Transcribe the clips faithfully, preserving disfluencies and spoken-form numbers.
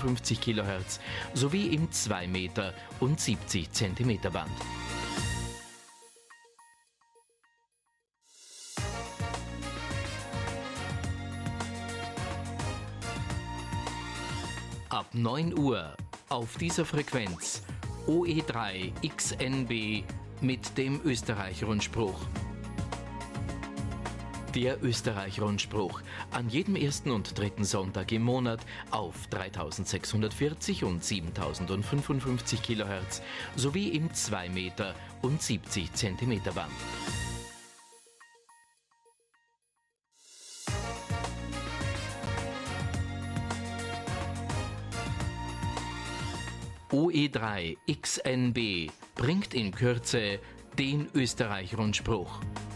fünfundfünfzig Kilohertz sowie im zwei Meter und siebzig Zentimeter Band. Ab neun Uhr auf dieser Frequenz O E drei X N B mit dem Österreich-Rundspruch. Der Österreich-Rundspruch an jedem ersten und dritten Sonntag im Monat auf dreitausendsechshundertvierzig und siebentausendfünfundfünfzig Kilohertz sowie im zwei Meter und siebzig Zentimeter Band. O E drei X N B bringt in Kürze den Österreich-Rundspruch.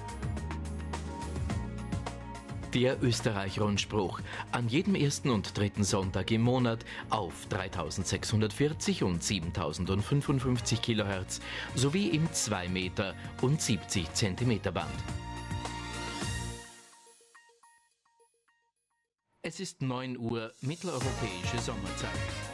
Der Österreich-Rundspruch an jedem ersten und dritten Sonntag im Monat auf dreitausendsechshundertvierzig und siebentausendfünfundfünfzig Kilohertz sowie im zwei Meter und siebzig Zentimeter Band. Es ist neun Uhr mitteleuropäische Sommerzeit.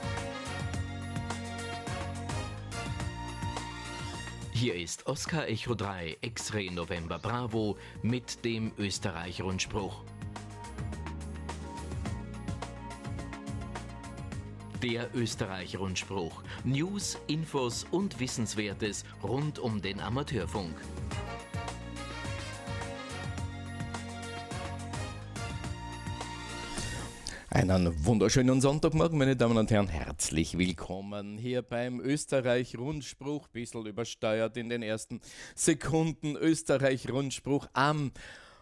Hier ist Oscar Echo drei X-Ray November Bravo mit dem Österreich-Rundspruch. Der Österreich-Rundspruch. News, Infos und Wissenswertes rund um den Amateurfunk. Einen wunderschönen Sonntagmorgen, meine Damen und Herren. Herzlich willkommen hier beim Österreich-Rundspruch. Bisschen übersteuert in den ersten Sekunden. Österreich-Rundspruch am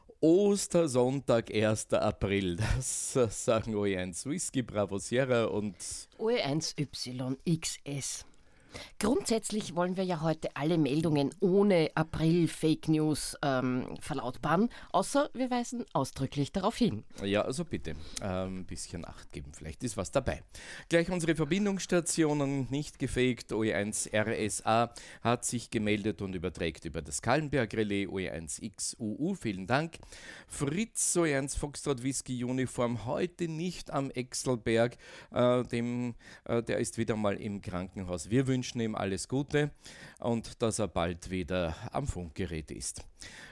Ostersonntag, erster April. Das sagen O E eins Whisky Bravo Sierra und O E eins Y X S. Grundsätzlich wollen wir ja heute alle Meldungen ohne April-Fake News ähm, verlautbaren, außer wir weisen ausdrücklich darauf hin. Ja, also bitte, ein ähm, bisschen Acht geben, vielleicht ist was dabei. Gleich unsere Verbindungsstationen, nicht gefaked, O E eins R S A hat sich gemeldet und überträgt über das Kallenberg-Relais, O E eins X U U, vielen Dank. Fritz, O E eins Foxtrot Whisky Uniform, heute nicht am Exelberg, äh, dem, äh, der ist wieder mal im Krankenhaus. Wir wünschen ihm alles Gute und dass er bald wieder am Funkgerät ist.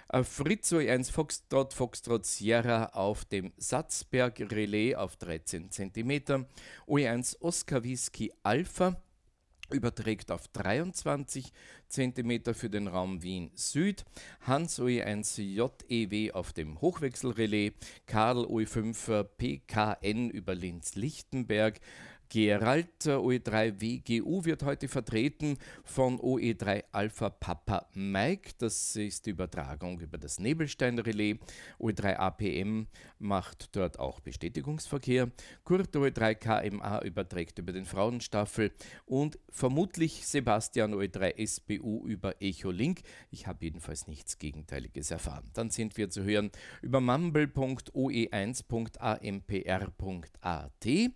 Fritz O E eins Foxtrot, Foxtrot Sierra auf dem Satzberg Relais auf dreizehn Zentimeter. O E eins Oscar Whisky Alpha überträgt auf dreiundzwanzig Zentimeter für den Raum Wien Süd. Hans O E eins J E W auf dem Hochwechselrelais. Karl O E fünf P K N über Linz-Lichtenberg. Gerald O E drei W G U wird heute vertreten von O E drei Alpha Papa Mike. Das ist die Übertragung über das Nebelstein-Relais. O E drei A P M macht dort auch Bestätigungsverkehr. Kurt O E drei K M A überträgt über den Frauenstaffel und vermutlich Sebastian O E drei S B U über Echolink. Ich habe jedenfalls nichts Gegenteiliges erfahren. Dann sind wir zu hören über mumble punkt o e eins punkt a m p r punkt a t.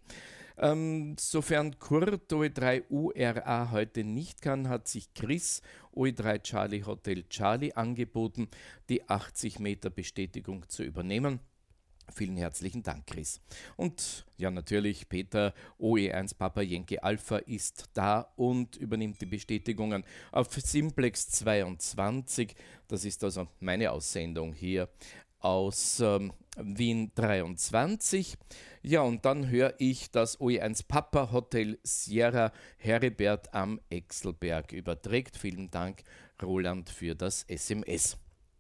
Ähm, sofern Kurt O E drei U R A heute nicht kann, hat sich Chris O E drei Charlie Hotel Charlie angeboten, die achtzig Meter Bestätigung zu übernehmen. Vielen herzlichen Dank, Chris. Und ja, natürlich, Peter O E eins Papa Yankee Alpha ist da und übernimmt die Bestätigungen auf Simplex zweiundzwanzig. Das ist also meine Aussendung hier aus ähm, Wien dreiundzwanzig. Ja, und dann höre ich das O E eins Papa Hotel Sierra Heribert am Exelberg überträgt. Vielen Dank, Roland, für das S M S.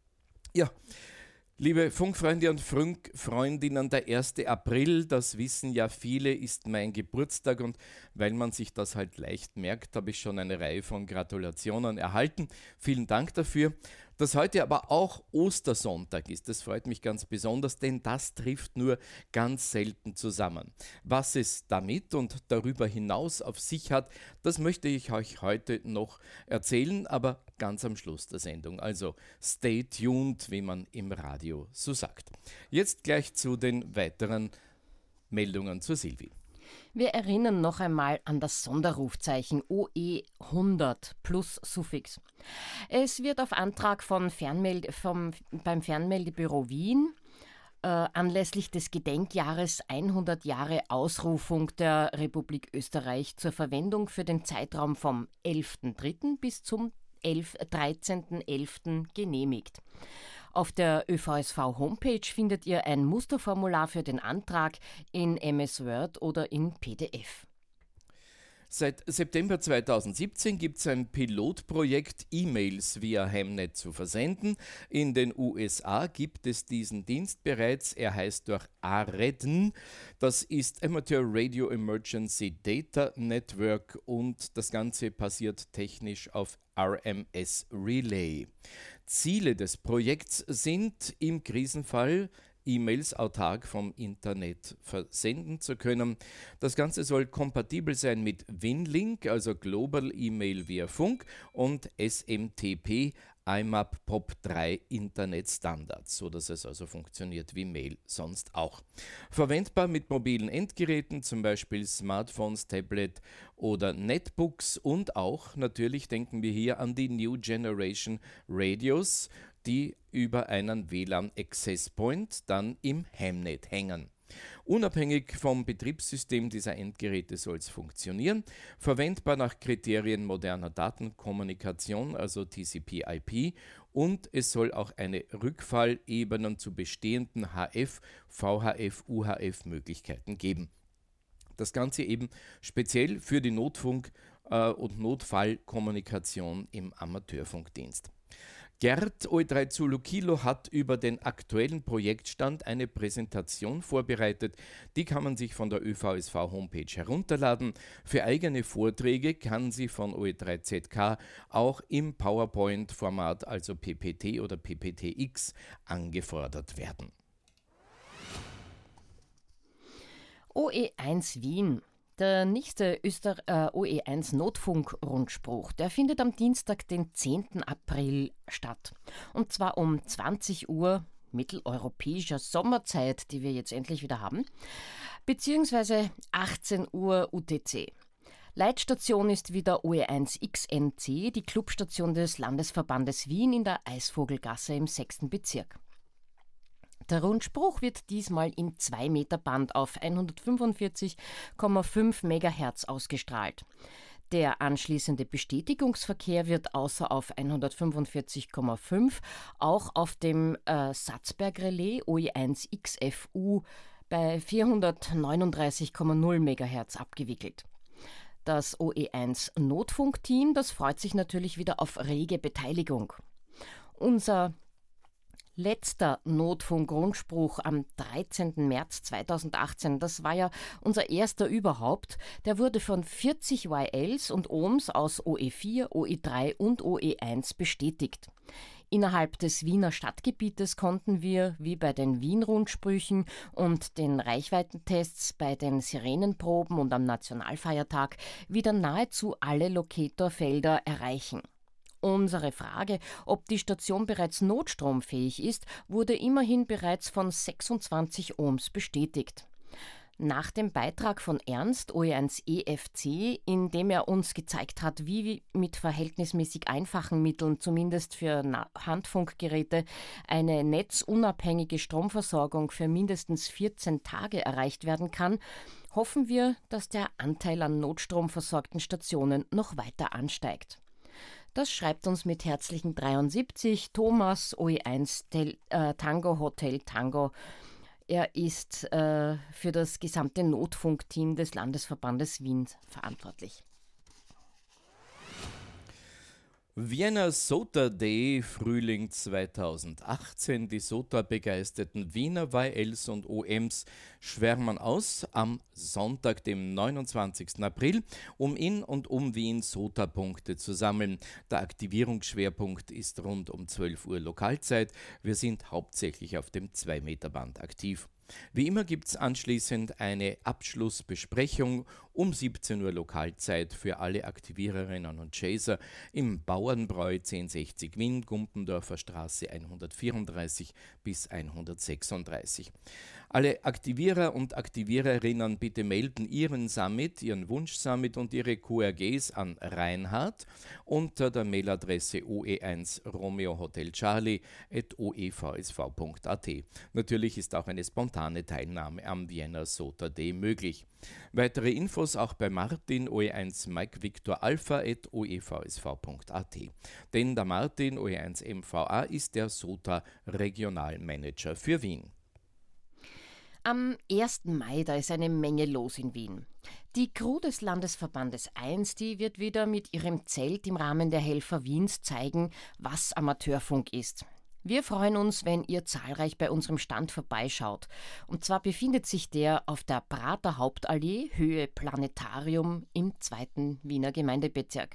Ja, liebe Funkfreunde und Funkfreundinnen, der erste April, das wissen ja viele, ist mein Geburtstag und weil man sich das halt leicht merkt, habe ich schon eine Reihe von Gratulationen erhalten. Vielen Dank dafür. Dass heute aber auch Ostersonntag ist, das freut mich ganz besonders, denn das trifft nur ganz selten zusammen. Was es damit und darüber hinaus auf sich hat, das möchte ich euch heute noch erzählen, aber ganz am Schluss der Sendung. Also stay tuned, wie man im Radio so sagt. Jetzt gleich zu den weiteren Meldungen zur Silvi. Wir erinnern noch einmal an das Sonderrufzeichen O E hundert plus Suffix. Es wird auf Antrag von Fernmelde, vom, beim Fernmeldebüro Wien äh, anlässlich des Gedenkjahres hundert Jahre Ausrufung der Republik Österreich zur Verwendung für den Zeitraum vom elften dritten bis zum dreizehnten elften genehmigt. Auf der Ö V S V-Homepage findet ihr ein Musterformular für den Antrag in M S Word oder in P D F. Seit September zweitausendsiebzehn gibt es ein Pilotprojekt, E-Mails via Hemnet zu versenden. In den U S A gibt es diesen Dienst bereits. Er heißt durch A R E D N. Das ist Amateur Radio Emergency Data Network und das Ganze basiert technisch auf R M S Relay. Ziele des Projekts sind im Krisenfall E-Mails autark vom Internet versenden zu können. Das Ganze soll kompatibel sein mit WinLink, also Global E-Mail via Funk, und S M T P, I M A P P O P drei Internetstandards, sodass es also funktioniert wie Mail sonst auch. Verwendbar mit mobilen Endgeräten, zum Beispiel Smartphones, Tablet oder Netbooks, und auch natürlich denken wir hier an die New Generation Radios, die über einen W L A N Access Point dann im Hemnet hängen. Unabhängig vom Betriebssystem dieser Endgeräte soll es funktionieren, verwendbar nach Kriterien moderner Datenkommunikation, also T C P I P, und es soll auch eine Rückfallebenen zu bestehenden H F, V H F, U H F-Möglichkeiten geben. Das Ganze eben speziell für die Notfunk- äh, und Notfallkommunikation im Amateurfunkdienst. Gerd O E drei Zulu Kilo hat über den aktuellen Projektstand eine Präsentation vorbereitet. Die kann man sich von der Ö V S V-Homepage herunterladen. Für eigene Vorträge kann sie von O E drei Z K auch im PowerPoint-Format, also P P T oder P P T X, angefordert werden. O E eins Wien. Der nächste Öster- äh, O E eins Notfunk-Rundspruch, der findet am Dienstag, den zehnten April statt. Und zwar um zwanzig Uhr mitteleuropäischer Sommerzeit, die wir jetzt endlich wieder haben, beziehungsweise achtzehn Uhr U T C. Leitstation ist wieder O E eins X N C, die Clubstation des Landesverbandes Wien in der Eisvogelgasse im sechsten Bezirk. Der Rundspruch wird diesmal im zwei Meter Band auf hundertfünfundvierzig Komma fünf Megahertz ausgestrahlt. Der anschließende Bestätigungsverkehr wird außer auf hundertfünfundvierzig Komma fünf auch auf dem äh, Satzberg-Relais O E eins X F U bei vierhundertneununddreißig Komma null Megahertz abgewickelt. Das O E eins Notfunkteam, das freut sich natürlich wieder auf rege Beteiligung. Unser letzter Notfunk-Rundspruch am dreizehnten März zweitausendachtzehn, das war ja unser erster überhaupt, der wurde von vierzig Y Ls und Ohms aus O E vier, O E drei und O E eins bestätigt. Innerhalb des Wiener Stadtgebietes konnten wir, wie bei den Wien-Rundsprüchen und den Reichweitentests, bei den Sirenenproben und am Nationalfeiertag wieder nahezu alle Locatorfelder erreichen. Unsere Frage, ob die Station bereits notstromfähig ist, wurde immerhin bereits von sechsundzwanzig Ohms bestätigt. Nach dem Beitrag von Ernst, O E eins E F C, in dem er uns gezeigt hat, wie mit verhältnismäßig einfachen Mitteln, zumindest für Handfunkgeräte, eine netzunabhängige Stromversorgung für mindestens vierzehn Tage erreicht werden kann, hoffen wir, dass der Anteil an notstromversorgten Stationen noch weiter ansteigt. Das schreibt uns mit herzlichen dreiundsiebzig Thomas, O E eins Tel, äh, Tango Hotel Tango. Er ist äh, für das gesamte Notfunkteam des Landesverbandes Wien verantwortlich. Vienna SOTA Day Frühling zweitausendachtzehn. Die SOTA-begeisterten Wiener Y Ls und O Ms schwärmen aus am Sonntag, dem neunundzwanzigsten April, um in und um Wien SOTA-Punkte zu sammeln. Der Aktivierungsschwerpunkt ist rund um zwölf Uhr Lokalzeit. Wir sind hauptsächlich auf dem zwei Meter Band aktiv. Wie immer gibt es anschließend eine Abschlussbesprechung um siebzehn Uhr Lokalzeit für alle Aktiviererinnen und Chaser im Bauernbräu zehnhundertsechzig Wien, Gumpendorfer Straße hundertvierunddreißig bis hundertsechsunddreißig. Alle Aktivierer und Aktiviererinnen bitte melden Ihren Summit, Ihren Wunsch-Summit und Ihre Q R Gs an Reinhard unter der Mailadresse o e eins Romeo Hotel Charlie at o e v s v punkt a t. Natürlich ist auch eine spontane Teilnahme am Vienna Sota Day möglich. Weitere Infos auch bei Martin O E eins Mike Victor Alpha at o e v s v punkt a t. Denn der Martin O E eins M V A ist der Sota Regionalmanager für Wien. Am ersten Mai, da ist eine Menge los in Wien. Die Crew des Landesverbandes eins, die wird wieder mit ihrem Zelt im Rahmen der Helfer Wiens zeigen, was Amateurfunk ist. Wir freuen uns, wenn ihr zahlreich bei unserem Stand vorbeischaut. Und zwar befindet sich der auf der Prater Hauptallee, Höhe Planetarium im zweiten Wiener Gemeindebezirk.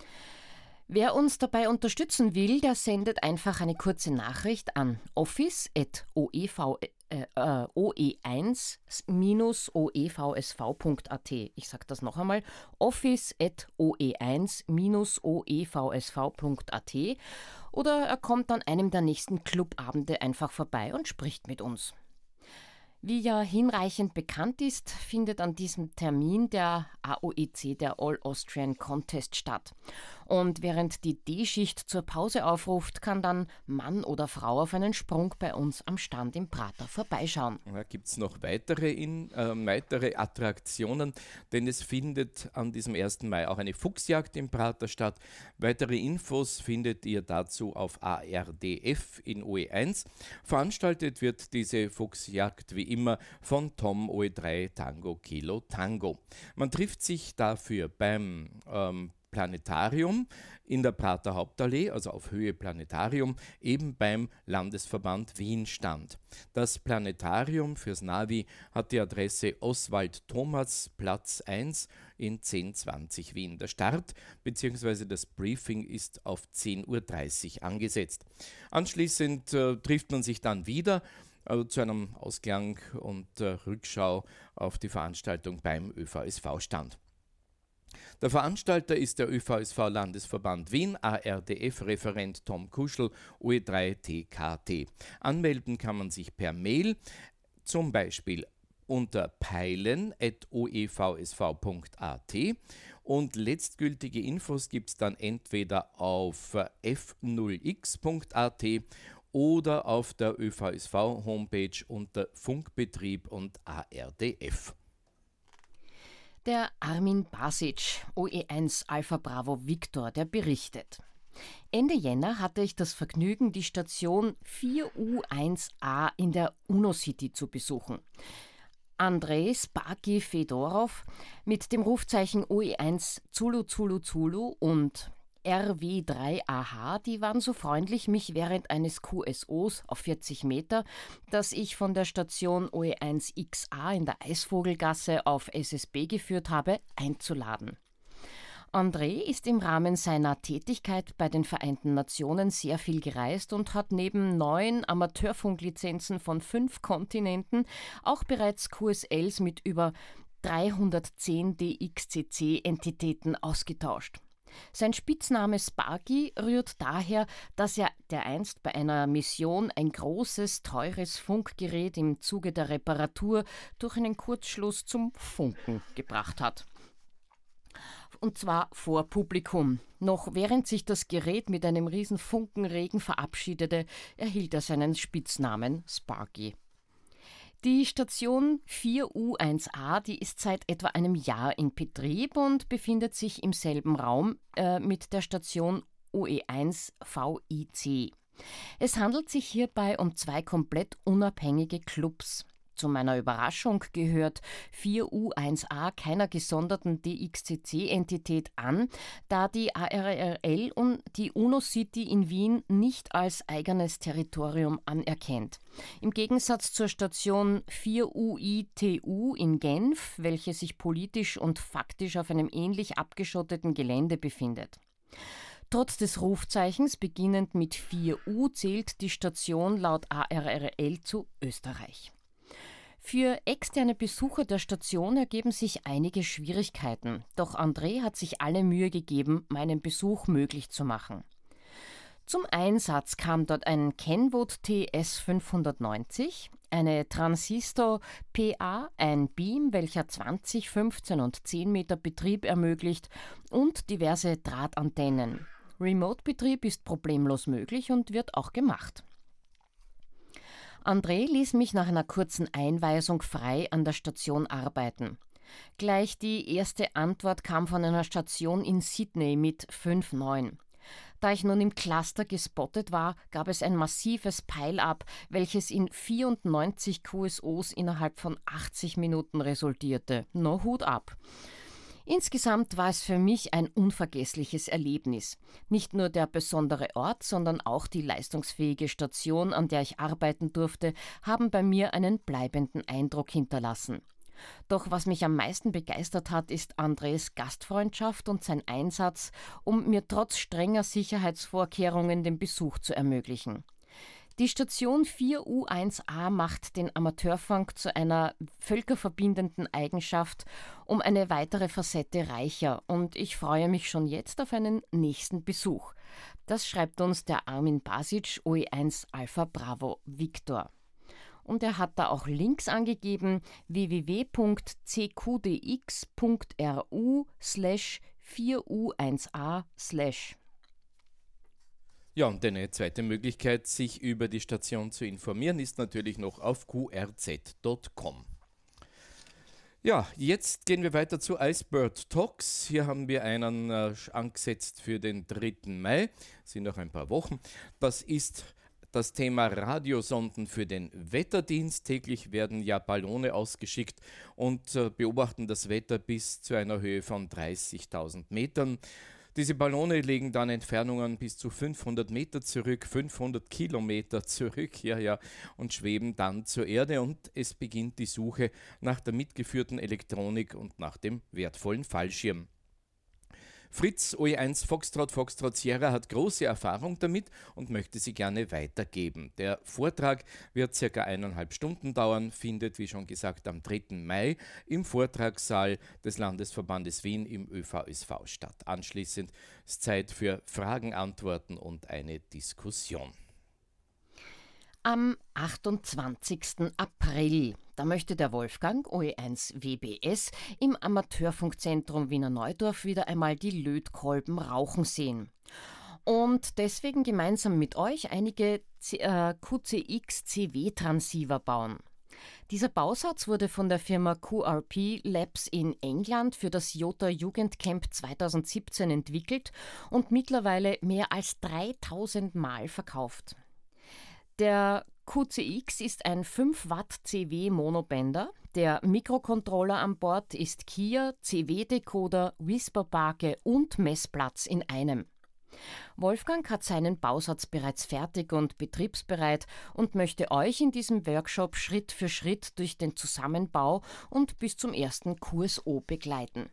Wer uns dabei unterstützen will, der sendet einfach eine kurze Nachricht an office at o e v äh, o e eins o e v s v punkt a t. Ich sage das noch einmal, office at o e eins o e v s v punkt a t, oder er kommt an einem der nächsten Clubabende einfach vorbei und spricht mit uns. Wie ja hinreichend bekannt ist, findet an diesem Termin der A O E C, der All Austrian Contest, statt. Und während die D-Schicht zur Pause aufruft, kann dann Mann oder Frau auf einen Sprung bei uns am Stand im Prater vorbeischauen. Da gibt es noch weitere, in, äh, weitere Attraktionen, denn es findet an diesem ersten Mai auch eine Fuchsjagd im Prater statt. Weitere Infos findet ihr dazu auf A R D F in O E eins. Veranstaltet wird diese Fuchsjagd wie immer von Tom O E drei Tango Kilo Tango. Man trifft sich dafür beim ähm, Planetarium in der Prater Hauptallee, also auf Höhe Planetarium, eben beim Landesverband Wien Stand. Das Planetarium fürs Navi hat die Adresse Oswald Thomas Platz eins in zehn zwanzig Wien. Der Start bzw. das Briefing ist auf zehn Uhr dreißig angesetzt. Anschließend äh, trifft man sich dann wieder Also zu einem Ausklang und äh, Rückschau auf die Veranstaltung beim Ö V S V-Stand. Der Veranstalter ist der Ö V S V-Landesverband Wien, A R D F-Referent Tom Kuschel, O E drei T K T. Anmelden kann man sich per Mail, zum Beispiel unter peilen at o e v s v punkt a t, und letztgültige Infos gibt es dann entweder auf f null x punkt a t oder auf der Ö V S V-Homepage unter Funkbetrieb und A R D F. Der Armin Basic, O E eins Alpha Bravo Victor, der berichtet: Ende Jänner hatte ich das Vergnügen, die Station vier U eins A in der UNO-City zu besuchen. Andrei Sparky Fedorov mit dem Rufzeichen O E eins Zulu Zulu Zulu und R W drei A H, die waren so freundlich, mich während eines Q S Os auf vierzig Meter, das ich von der Station O E eins X A in der Eisvogelgasse auf S S B geführt habe, einzuladen. André ist im Rahmen seiner Tätigkeit bei den Vereinten Nationen sehr viel gereist und hat neben neun Amateurfunklizenzen von fünf Kontinenten auch bereits Q S Ls mit über dreihundertzehn D X C C-Entitäten ausgetauscht. Sein Spitzname Sparky rührt daher, dass er dereinst bei einer Mission ein großes, teures Funkgerät im Zuge der Reparatur durch einen Kurzschluss zum Funken gebracht hat. Und zwar vor Publikum. Noch während sich das Gerät mit einem riesen Funkenregen verabschiedete, erhielt er seinen Spitznamen Sparky. Die Station vier U eins A, die ist seit etwa einem Jahr in Betrieb und befindet sich im selben Raum äh, mit der Station O E eins V I C. Es handelt sich hierbei um zwei komplett unabhängige Clubs. Zu meiner Überraschung gehört vier U eins A keiner gesonderten D X C C-Entität an, da die A R R L und die UNO-City in Wien nicht als eigenes Territorium anerkennt. Im Gegensatz zur Station vier U I T U in Genf, welche sich politisch und faktisch auf einem ähnlich abgeschotteten Gelände befindet. Trotz des Rufzeichens beginnend mit vier U zählt die Station laut A R R L zu Österreich. Für externe Besucher der Station ergeben sich einige Schwierigkeiten, doch André hat sich alle Mühe gegeben, meinen Besuch möglich zu machen. Zum Einsatz kam dort ein Kenwood T S fünfhundertneunzig, eine Transistor P A, ein Beam, welcher zwanzig, fünfzehn und zehn Meter Betrieb ermöglicht und diverse Drahtantennen. Remote-Betrieb ist problemlos möglich und wird auch gemacht. André ließ mich nach einer kurzen Einweisung frei an der Station arbeiten. Gleich die erste Antwort kam von einer Station in Sydney mit fünf neun. Da ich nun im Cluster gespottet war, gab es ein massives Pile-up, welches in vierundneunzig Q S Os innerhalb von achtzig Minuten resultierte. No Hut ab! Insgesamt war es für mich ein unvergessliches Erlebnis. Nicht nur der besondere Ort, sondern auch die leistungsfähige Station, an der ich arbeiten durfte, haben bei mir einen bleibenden Eindruck hinterlassen. Doch was mich am meisten begeistert hat, ist Andres Gastfreundschaft und sein Einsatz, um mir trotz strenger Sicherheitsvorkehrungen den Besuch zu ermöglichen. Die Station vier U eins A macht den Amateurfunk zu einer völkerverbindenden Eigenschaft um eine weitere Facette reicher und ich freue mich schon jetzt auf einen nächsten Besuch. Das schreibt uns der Armin Basic, O E eins Alpha Bravo Victor. Und er hat da auch Links angegeben, w w w punkt c q d x punkt r u slash vier U eins A slash. Ja, und eine zweite Möglichkeit, sich über die Station zu informieren, ist natürlich noch auf q r z punkt com. Ja, jetzt gehen wir weiter zu Icebird Talks. Hier haben wir einen äh, angesetzt für den dritten Mai, sind noch ein paar Wochen. Das ist das Thema Radiosonden für den Wetterdienst. Täglich werden ja Ballone ausgeschickt und äh, beobachten das Wetter bis zu einer Höhe von dreißigtausend Metern. Diese Ballone legen dann Entfernungen bis zu fünfhundert Meter zurück, fünfhundert Kilometer zurück, ja, ja, und schweben dann zur Erde und es beginnt die Suche nach der mitgeführten Elektronik und nach dem wertvollen Fallschirm. Fritz, O E eins Foxtrot, Foxtrot Sierra hat große Erfahrung damit und möchte sie gerne weitergeben. Der Vortrag wird circa eineinhalb Stunden dauern, findet, wie schon gesagt, am dritten Mai im Vortragssaal des Landesverbandes Wien im Ö V S V statt. Anschließend ist Zeit für Fragen, Antworten und eine Diskussion. Am achtundzwanzigsten April, da möchte der Wolfgang, O E eins W B S, im Amateurfunkzentrum Wiener Neudorf wieder einmal die Lötkolben rauchen sehen. Und deswegen gemeinsam mit euch einige Q C X C W-Transceiver bauen. Dieser Bausatz wurde von der Firma Q R P Labs in England für das Jota Jugendcamp zweitausendsiebzehn entwickelt und mittlerweile mehr als dreitausend Mal verkauft. Der Q C X ist ein fünf Watt C W-Monobänder. Der Mikrocontroller an Bord ist Kia, C W-Decoder, Whisperbake und Messplatz in einem. Wolfgang hat seinen Bausatz bereits fertig und betriebsbereit und möchte euch in diesem Workshop Schritt für Schritt durch den Zusammenbau und bis zum ersten Q S O begleiten.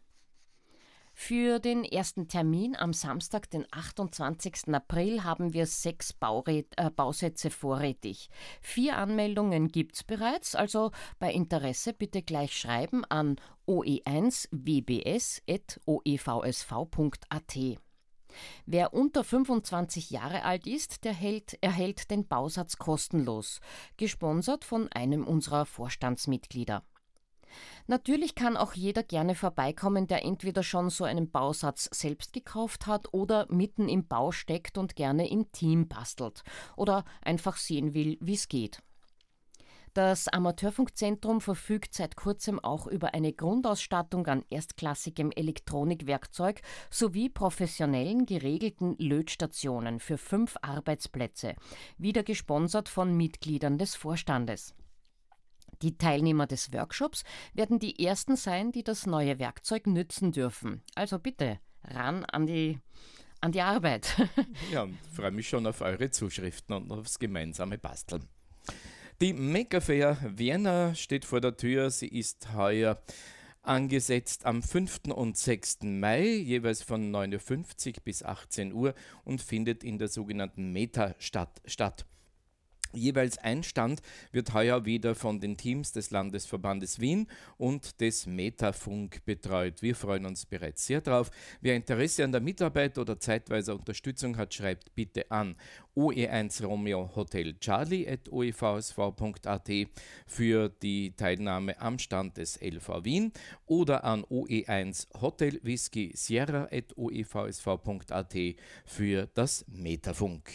Für den ersten Termin am Samstag, den achtundzwanzigsten April, haben wir sechs Baurät, äh, Bausätze vorrätig. Vier Anmeldungen gibt's bereits, also bei Interesse bitte gleich schreiben an o e eins w b s at o e v s v punkt a t. Wer unter fünfundzwanzig Jahre alt ist, der hält, erhält den Bausatz kostenlos, gesponsert von einem unserer Vorstandsmitglieder. Natürlich kann auch jeder gerne vorbeikommen, der entweder schon so einen Bausatz selbst gekauft hat oder mitten im Bau steckt und gerne im Team bastelt oder einfach sehen will, wie es geht. Das Amateurfunkzentrum verfügt seit kurzem auch über eine Grundausstattung an erstklassigem Elektronikwerkzeug sowie professionellen geregelten Lötstationen für fünf Arbeitsplätze, wieder gesponsert von Mitgliedern des Vorstandes. Die Teilnehmer des Workshops werden die ersten sein, die das neue Werkzeug nützen dürfen. Also bitte, ran an die, an die Arbeit. Ja, ich freue mich schon auf eure Zuschriften und aufs gemeinsame Basteln. Die Maker Fair Vienna steht vor der Tür. Sie ist heuer angesetzt am fünften und sechsten Mai, jeweils von neun Uhr fünfzig bis achtzehn Uhr und findet in der sogenannten Meta-Stadt statt. Jeweils ein Stand wird heuer wieder von den Teams des Landesverbandes Wien und des Metafunk betreut. Wir freuen uns bereits sehr drauf. Wer Interesse an der Mitarbeit oder zeitweiser Unterstützung hat, schreibt bitte an O E eins Romeo Hotel Charlie at o e v s v punkt a t für die Teilnahme am Stand des L V Wien oder an O E eins Hotel Whisky Sierra at o e v s v punkt a t für das Metafunk.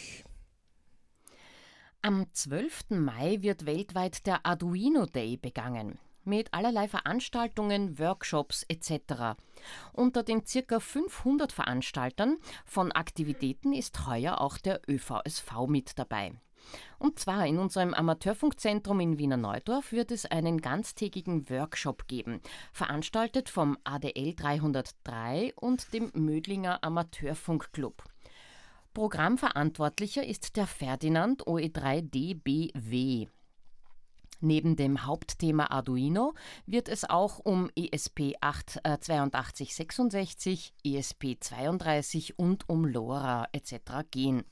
Am zwölften Mai wird weltweit der Arduino Day begangen, mit allerlei Veranstaltungen, Workshops et cetera. Unter den ca. fünfhundert Veranstaltern von Aktivitäten ist heuer auch der Ö V S V mit dabei. Und zwar in unserem Amateurfunkzentrum in Wiener Neudorf wird es einen ganztägigen Workshop geben, veranstaltet vom A D L dreihundertdrei und dem Mödlinger Amateurfunkclub. Programmverantwortlicher ist der Ferdinand O E drei D B W. Neben dem Hauptthema Arduino wird es auch um E S P zweiundachtzig sechsundsechzig, E S P zweiunddreißig und um LoRa et cetera gehen.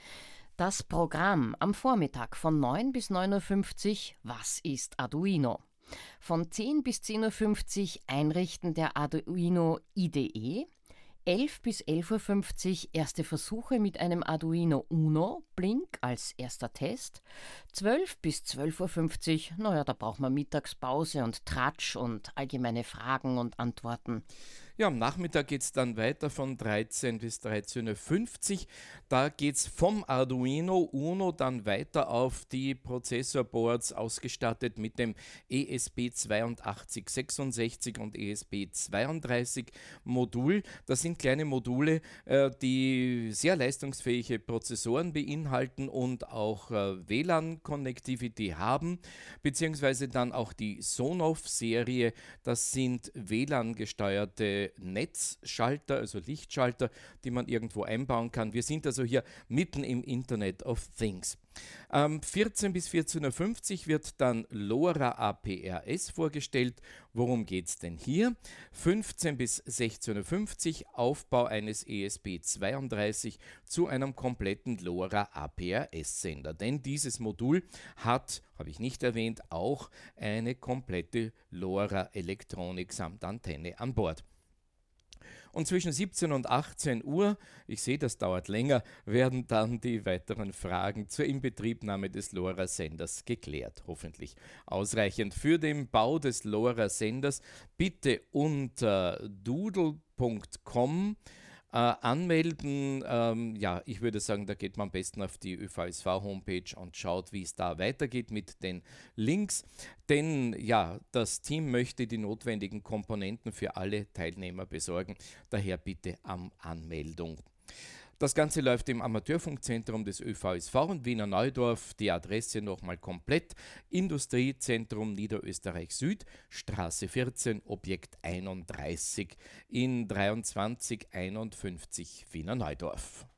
Das Programm am Vormittag von neun bis neun Uhr fünfzig Was ist Arduino? Von zehn bis zehn Uhr fünfzig Einrichten der Arduino I D E, elf bis elf Uhr fünfzig erste Versuche mit einem Arduino Uno, Blink als erster Test, zwölf bis zwölf Uhr fünfzig, naja, da braucht man Mittagspause und Tratsch und allgemeine Fragen und Antworten. Ja, am Nachmittag geht es dann weiter von dreizehn bis dreizehn Uhr fünfzig. Da geht es vom Arduino Uno dann weiter auf die Prozessorboards, ausgestattet mit dem E S P zweiundachtzig sechsundsechzig und E S P zweiunddreißig Modul. Das sind kleine Module, äh, die sehr leistungsfähige Prozessoren beinhalten und auch äh, W L A N-Connectivity haben, beziehungsweise dann auch die Sonoff-Serie. Das sind W L A N-gesteuerte Netzschalter, also Lichtschalter, die man irgendwo einbauen kann. Wir sind also hier mitten im Internet of Things. Ähm, vierzehn bis vierzehn Uhr fünfzig wird dann LoRa A P R S vorgestellt. Worum geht es denn hier? fünfzehn bis sechzehn Uhr fünfzig Aufbau eines E S P zweiunddreißig zu einem kompletten LoRa A P R S-Sender. Denn dieses Modul hat, habe ich nicht erwähnt, auch eine komplette LoRa-Elektronik samt Antenne an Bord. Und zwischen siebzehn und achtzehn Uhr, ich sehe, das dauert länger, werden dann die weiteren Fragen zur Inbetriebnahme des LoRa-Senders geklärt. Hoffentlich ausreichend. Für den Bau des LoRa-Senders bitte unter doodle punkt com Äh, anmelden, ähm, ja, ich würde sagen, da geht man am besten auf die Ö V S V-Homepage und schaut, wie es da weitergeht mit den Links. Denn ja, das Team möchte die notwendigen Komponenten für alle Teilnehmer besorgen. Daher bitte am Anmeldung. Das Ganze läuft im Amateurfunkzentrum des Ö V S V in Wiener Neudorf. Die Adresse nochmal komplett: Industriezentrum Niederösterreich Süd, Straße vierzehn, Objekt einunddreißig in dreiundzwanzig einundfünfzig Wiener Neudorf.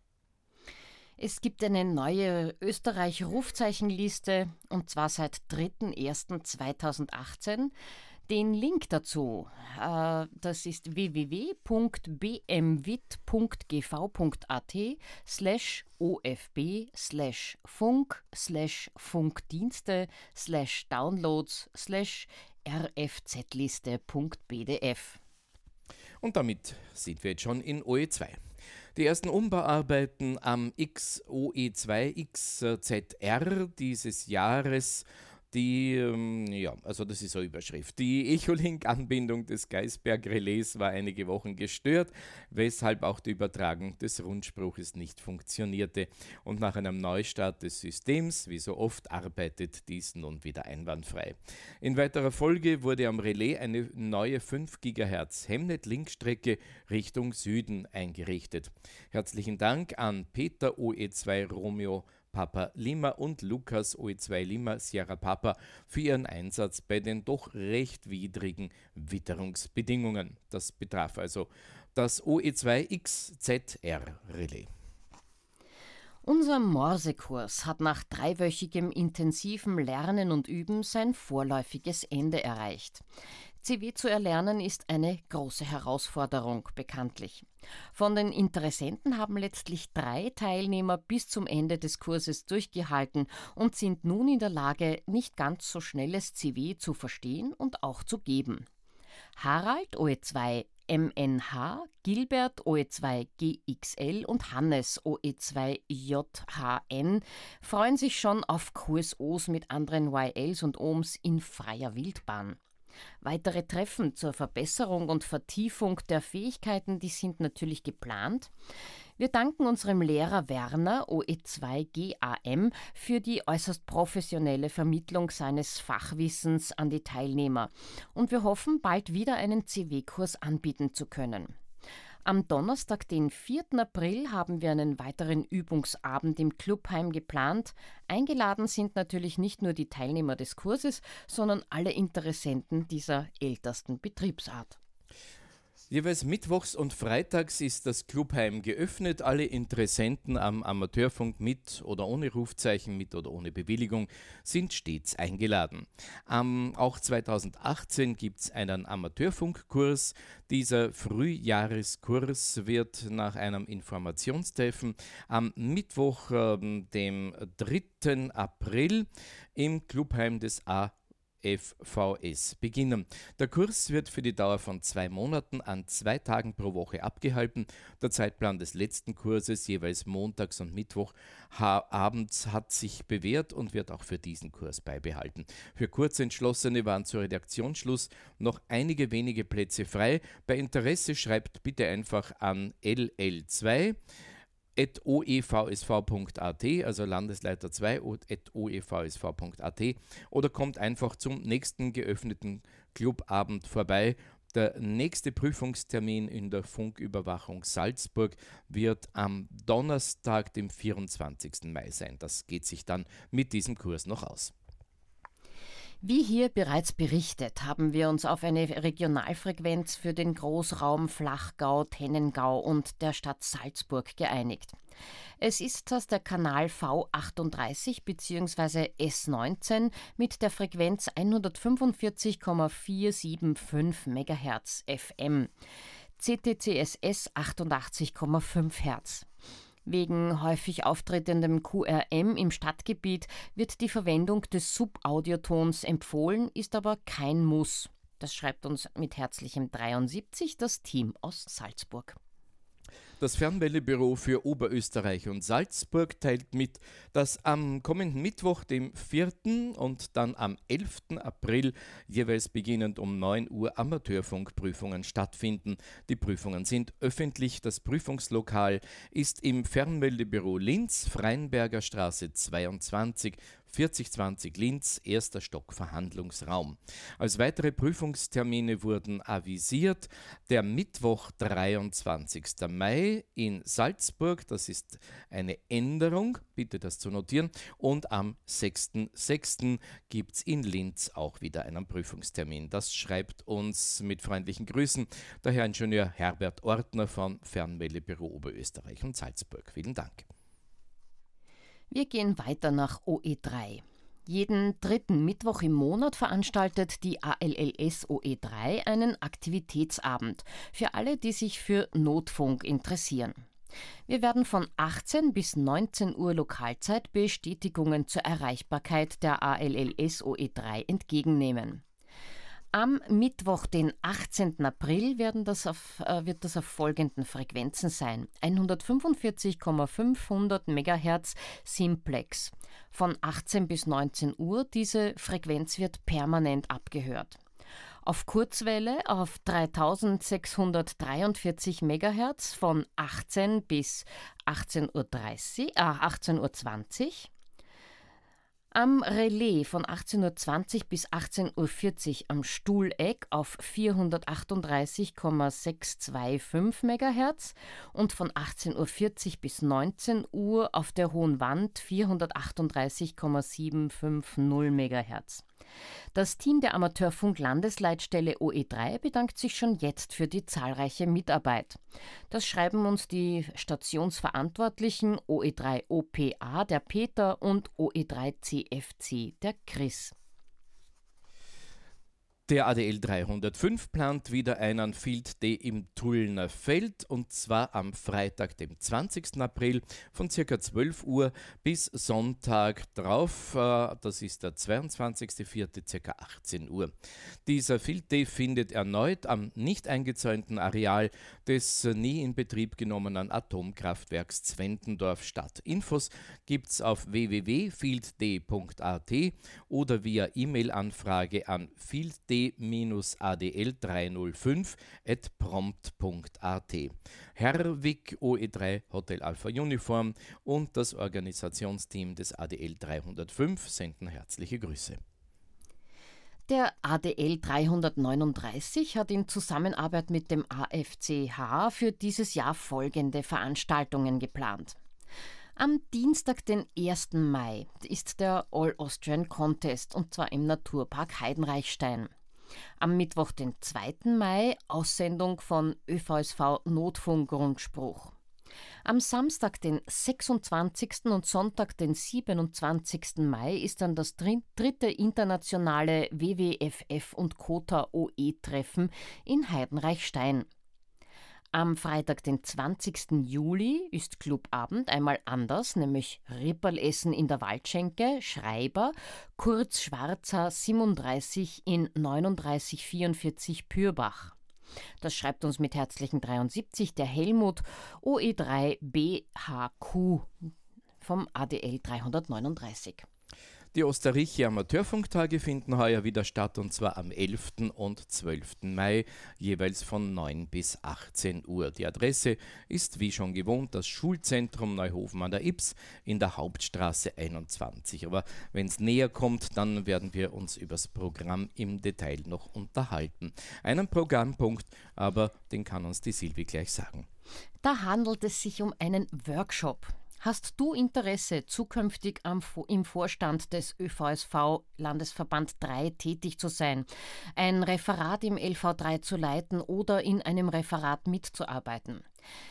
Es gibt eine neue Österreich-Rufzeichenliste, und zwar seit dritter erster zweitausendachtzehn. Den Link dazu, äh, das ist w w w punkt b m w i t punkt g v punkt a t slash o f b slash funk slash funkdienste slash downloads slash r f z liste punkt b d f. Und damit sind wir jetzt schon in O E zwei. Die ersten Umbauarbeiten am X O E zwei X Z R dieses Jahres, die, ähm, ja, also das ist eine Überschrift. Die Echolink-Anbindung des Geisberg-Relais war einige Wochen gestört, weshalb auch die Übertragung des Rundspruches nicht funktionierte. Und nach einem Neustart des Systems, wie so oft, arbeitet dies nun wieder einwandfrei. In weiterer Folge wurde am Relais eine neue fünf Gigahertz Hemnet-Linkstrecke Richtung Süden eingerichtet. Herzlichen Dank an Peter O E zwei Romeo Papa Lima und Lukas O E zwei Lima Sierra Papa für ihren Einsatz bei den doch recht widrigen Witterungsbedingungen. Das betraf also das O E zwei X Z R Relais. Unser Morsekurs hat nach dreiwöchigem intensivem Lernen und Üben sein vorläufiges Ende erreicht. C W zu erlernen ist eine große Herausforderung, bekanntlich. Von den Interessenten haben letztlich drei Teilnehmer bis zum Ende des Kurses durchgehalten und sind nun in der Lage, nicht ganz so schnelles C W zu verstehen und auch zu geben. Harald O E zwei M N H, Gilbert O E zwei G X L und Hannes O E zwei J H N freuen sich schon auf Q S Os mit anderen Y Ls und Ohms in freier Wildbahn. Weitere Treffen zur Verbesserung und Vertiefung der Fähigkeiten, die sind natürlich geplant. Wir danken unserem Lehrer Werner O E zwei G A M für die äußerst professionelle Vermittlung seines Fachwissens an die Teilnehmer und wir hoffen, bald wieder einen C W-Kurs anbieten zu können. Am Donnerstag, den vierten April, haben wir einen weiteren Übungsabend im Clubheim geplant. Eingeladen sind natürlich nicht nur die Teilnehmer des Kurses, sondern alle Interessenten dieser ältesten Betriebsart. Jeweils mittwochs und freitags ist das Clubheim geöffnet. Alle Interessenten am Amateurfunk mit oder ohne Rufzeichen, mit oder ohne Bewilligung sind stets eingeladen. Ähm, auch zweitausendachtzehn gibt es einen Amateurfunkkurs. Dieser Frühjahreskurs wird nach einem Informationstreffen am Mittwoch, äh, dem dritten April im Clubheim des A F V S beginnen. Der Kurs wird für die Dauer von zwei Monaten an zwei Tagen pro Woche abgehalten. Der Zeitplan des letzten Kurses, jeweils montags und Mittwoch ha- abends, hat sich bewährt und wird auch für diesen Kurs beibehalten. Für Kurzentschlossene waren zu Redaktionsschluss noch einige wenige Plätze frei. Bei Interesse schreibt bitte einfach an L L zwei at o e v s v punkt a t, also Landesleiter zwei at o e v s v punkt a t, oder kommt einfach zum nächsten geöffneten Clubabend vorbei. Der nächste Prüfungstermin in der Funküberwachung Salzburg wird am Donnerstag, dem vierundzwanzigsten Mai sein. Das geht sich dann mit diesem Kurs noch aus. Wie hier bereits berichtet, haben wir uns auf eine Regionalfrequenz für den Großraum Flachgau, Tennengau und der Stadt Salzburg geeinigt. Es ist das der Kanal V achtunddreißig bzw. S neunzehn mit der Frequenz hundertfünfundvierzig Komma vierhundertfünfundsiebzig Megahertz F M, C T C S S achtundachtzig Komma fünf Hertz. Wegen häufig auftretendem Q R M im Stadtgebiet wird die Verwendung des Subaudiontons empfohlen, ist aber kein Muss. Das schreibt uns mit herzlichem dreiundsiebzig das Team aus Salzburg. Das Fernmeldebüro für Oberösterreich und Salzburg teilt mit, dass am kommenden Mittwoch, dem vierten und dann am elften April jeweils beginnend um neun Uhr Amateurfunkprüfungen stattfinden. Die Prüfungen sind öffentlich. Das Prüfungslokal ist im Fernmeldebüro Linz, Freienberger Straße zweiundzwanzig, vierzig zwanzig Linz, erster Stock Verhandlungsraum. Als weitere Prüfungstermine wurden avisiert der Mittwoch, dreiundzwanzigsten Mai in Salzburg, das ist eine Änderung, bitte das zu notieren, und am sechsten sechsten gibt es in Linz auch wieder einen Prüfungstermin. Das schreibt uns mit freundlichen Grüßen der Herr Ingenieur Herbert Ortner von Fernmeldebüro Oberösterreich und Salzburg. Vielen Dank. Wir gehen weiter nach O E drei. Jeden dritten Mittwoch im Monat veranstaltet die A L L S O E drei einen Aktivitätsabend für alle, die sich für Notfunk interessieren. Wir werden von achtzehn bis neunzehn Uhr Lokalzeit Bestätigungen zur Erreichbarkeit der A L L S O E drei entgegennehmen. Am Mittwoch, den achtzehnten April, werden das auf, äh, wird das auf folgenden Frequenzen sein. hundertfünfundvierzig Komma fünfhundert Megahertz Simplex. Von achtzehn bis neunzehn Uhr, diese Frequenz wird permanent abgehört. Auf Kurzwelle auf dreitausendsechshundertdreiundvierzig Megahertz von achtzehn bis achtzehn Uhr dreißig, äh, achtzehn Uhr zwanzig. Am Relais von achtzehn Uhr zwanzig bis achtzehn Uhr vierzig am Stuhleck auf vierhundertachtunddreißig Komma sechshunderfünfundzwanzig Megahertz und von achtzehn Uhr vierzig bis neunzehn Uhr auf der Hohen Wand vierhundertachtunddreißig Komma siebenhundertfünfzig Megahertz. Das Team der Amateurfunk-Landesleitstelle O E drei bedankt sich schon jetzt für die zahlreiche Mitarbeit. Das schreiben uns die Stationsverantwortlichen O E drei O P A, der Peter, und O E drei C F C, der Chris. Der A D L dreihundertfünf plant wieder einen Field Day im Tullner Feld, und zwar am Freitag, dem zwanzigsten April von ca. zwölf Uhr bis Sonntag drauf, äh, das ist der zweiundzwanzigsten vierten ca. achtzehn Uhr. Dieser Field Day findet erneut am nicht eingezäunten Areal des nie in Betrieb genommenen Atomkraftwerks Zwentendorf statt. Infos gibt's auf w w w punkt fieldday punkt a t oder via E-Mail-Anfrage an fieldday a d l dreihundertfünf at prompt punkt a t. Herwig O E drei Hotel Alpha Uniform und das Organisationsteam des A D L dreihundertfünf senden herzliche Grüße. Der A D L dreihundertneununddreißig hat in Zusammenarbeit mit dem A F C H für dieses Jahr folgende Veranstaltungen geplant. Am Dienstag, den ersten Mai, ist der All-Austrian Contest, und zwar im Naturpark Heidenreichstein. Am Mittwoch, den zweiten Mai, Aussendung von Ö V S V Notfunk-Rundspruch. Am Samstag, den sechsundzwanzigsten und Sonntag, den siebenundzwanzigsten Mai, ist dann das dritte internationale W W F F und Kota O E-Treffen in Heidenreichstein. Am Freitag, den zwanzigsten Juli, ist Clubabend einmal anders, nämlich Ripperlessen in der Waldschenke, Schreiber, Kurz Schwarzer siebenunddreißig in neununddreißig vierundvierzig Pürbach. Das schreibt uns mit herzlichen dreiundsiebzig der Helmut O E drei B H Q vom A D L dreihundertneununddreißig. Die Osterrichi Amateurfunktage finden heuer wieder statt, und zwar am elften und zwölften Mai, jeweils von neun bis achtzehn Uhr. Die Adresse ist wie schon gewohnt das Schulzentrum Neuhofen an der Ybbs in der Hauptstraße einundzwanzig. Aber wenn es näher kommt, dann werden wir uns über das Programm im Detail noch unterhalten. Einen Programmpunkt, aber den kann uns die Silvi gleich sagen. Da handelt es sich um einen Workshop. Hast du Interesse, zukünftig am, im Vorstand des Ö V S V Landesverband drei tätig zu sein, ein Referat im L V drei zu leiten oder in einem Referat mitzuarbeiten?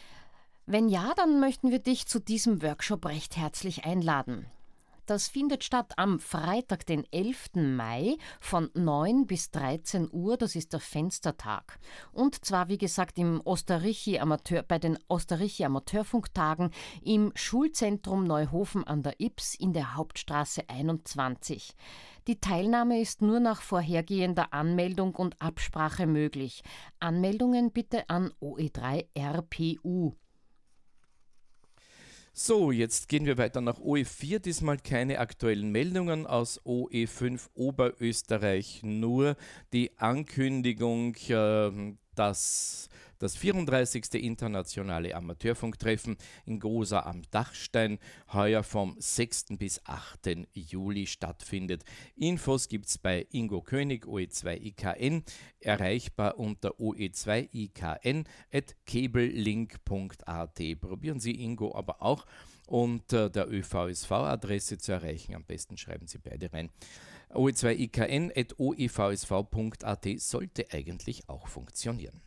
Wenn ja, dann möchten wir dich zu diesem Workshop recht herzlich einladen. Das findet statt am Freitag, den elften Mai von neun bis dreizehn Uhr, das ist der Fenstertag. Und zwar, wie gesagt, im Osterrichi Amateur, bei den Osterrichi Amateurfunktagen im Schulzentrum Neuhofen an der Ybbs in der Hauptstraße einundzwanzig. Die Teilnahme ist nur nach vorhergehender Anmeldung und Absprache möglich. Anmeldungen bitte an O E drei R P U. So, jetzt gehen wir weiter nach O E vier, diesmal keine aktuellen Meldungen aus O E fünf Oberösterreich, nur die Ankündigung, äh, dass das vierunddreißigste internationale Amateurfunktreffen in Gosa am Dachstein heuer vom sechsten bis achten Juli stattfindet. Infos gibt es bei Ingo König, O E zwei I K N, erreichbar unter o e zwei i k n at cabellink punkt a t. Probieren Sie Ingo aber auch, und äh, der Ö V S V-Adresse zu erreichen. Am besten schreiben Sie beide rein. o e zwei i k n at o e v s v punkt a t sollte eigentlich auch funktionieren.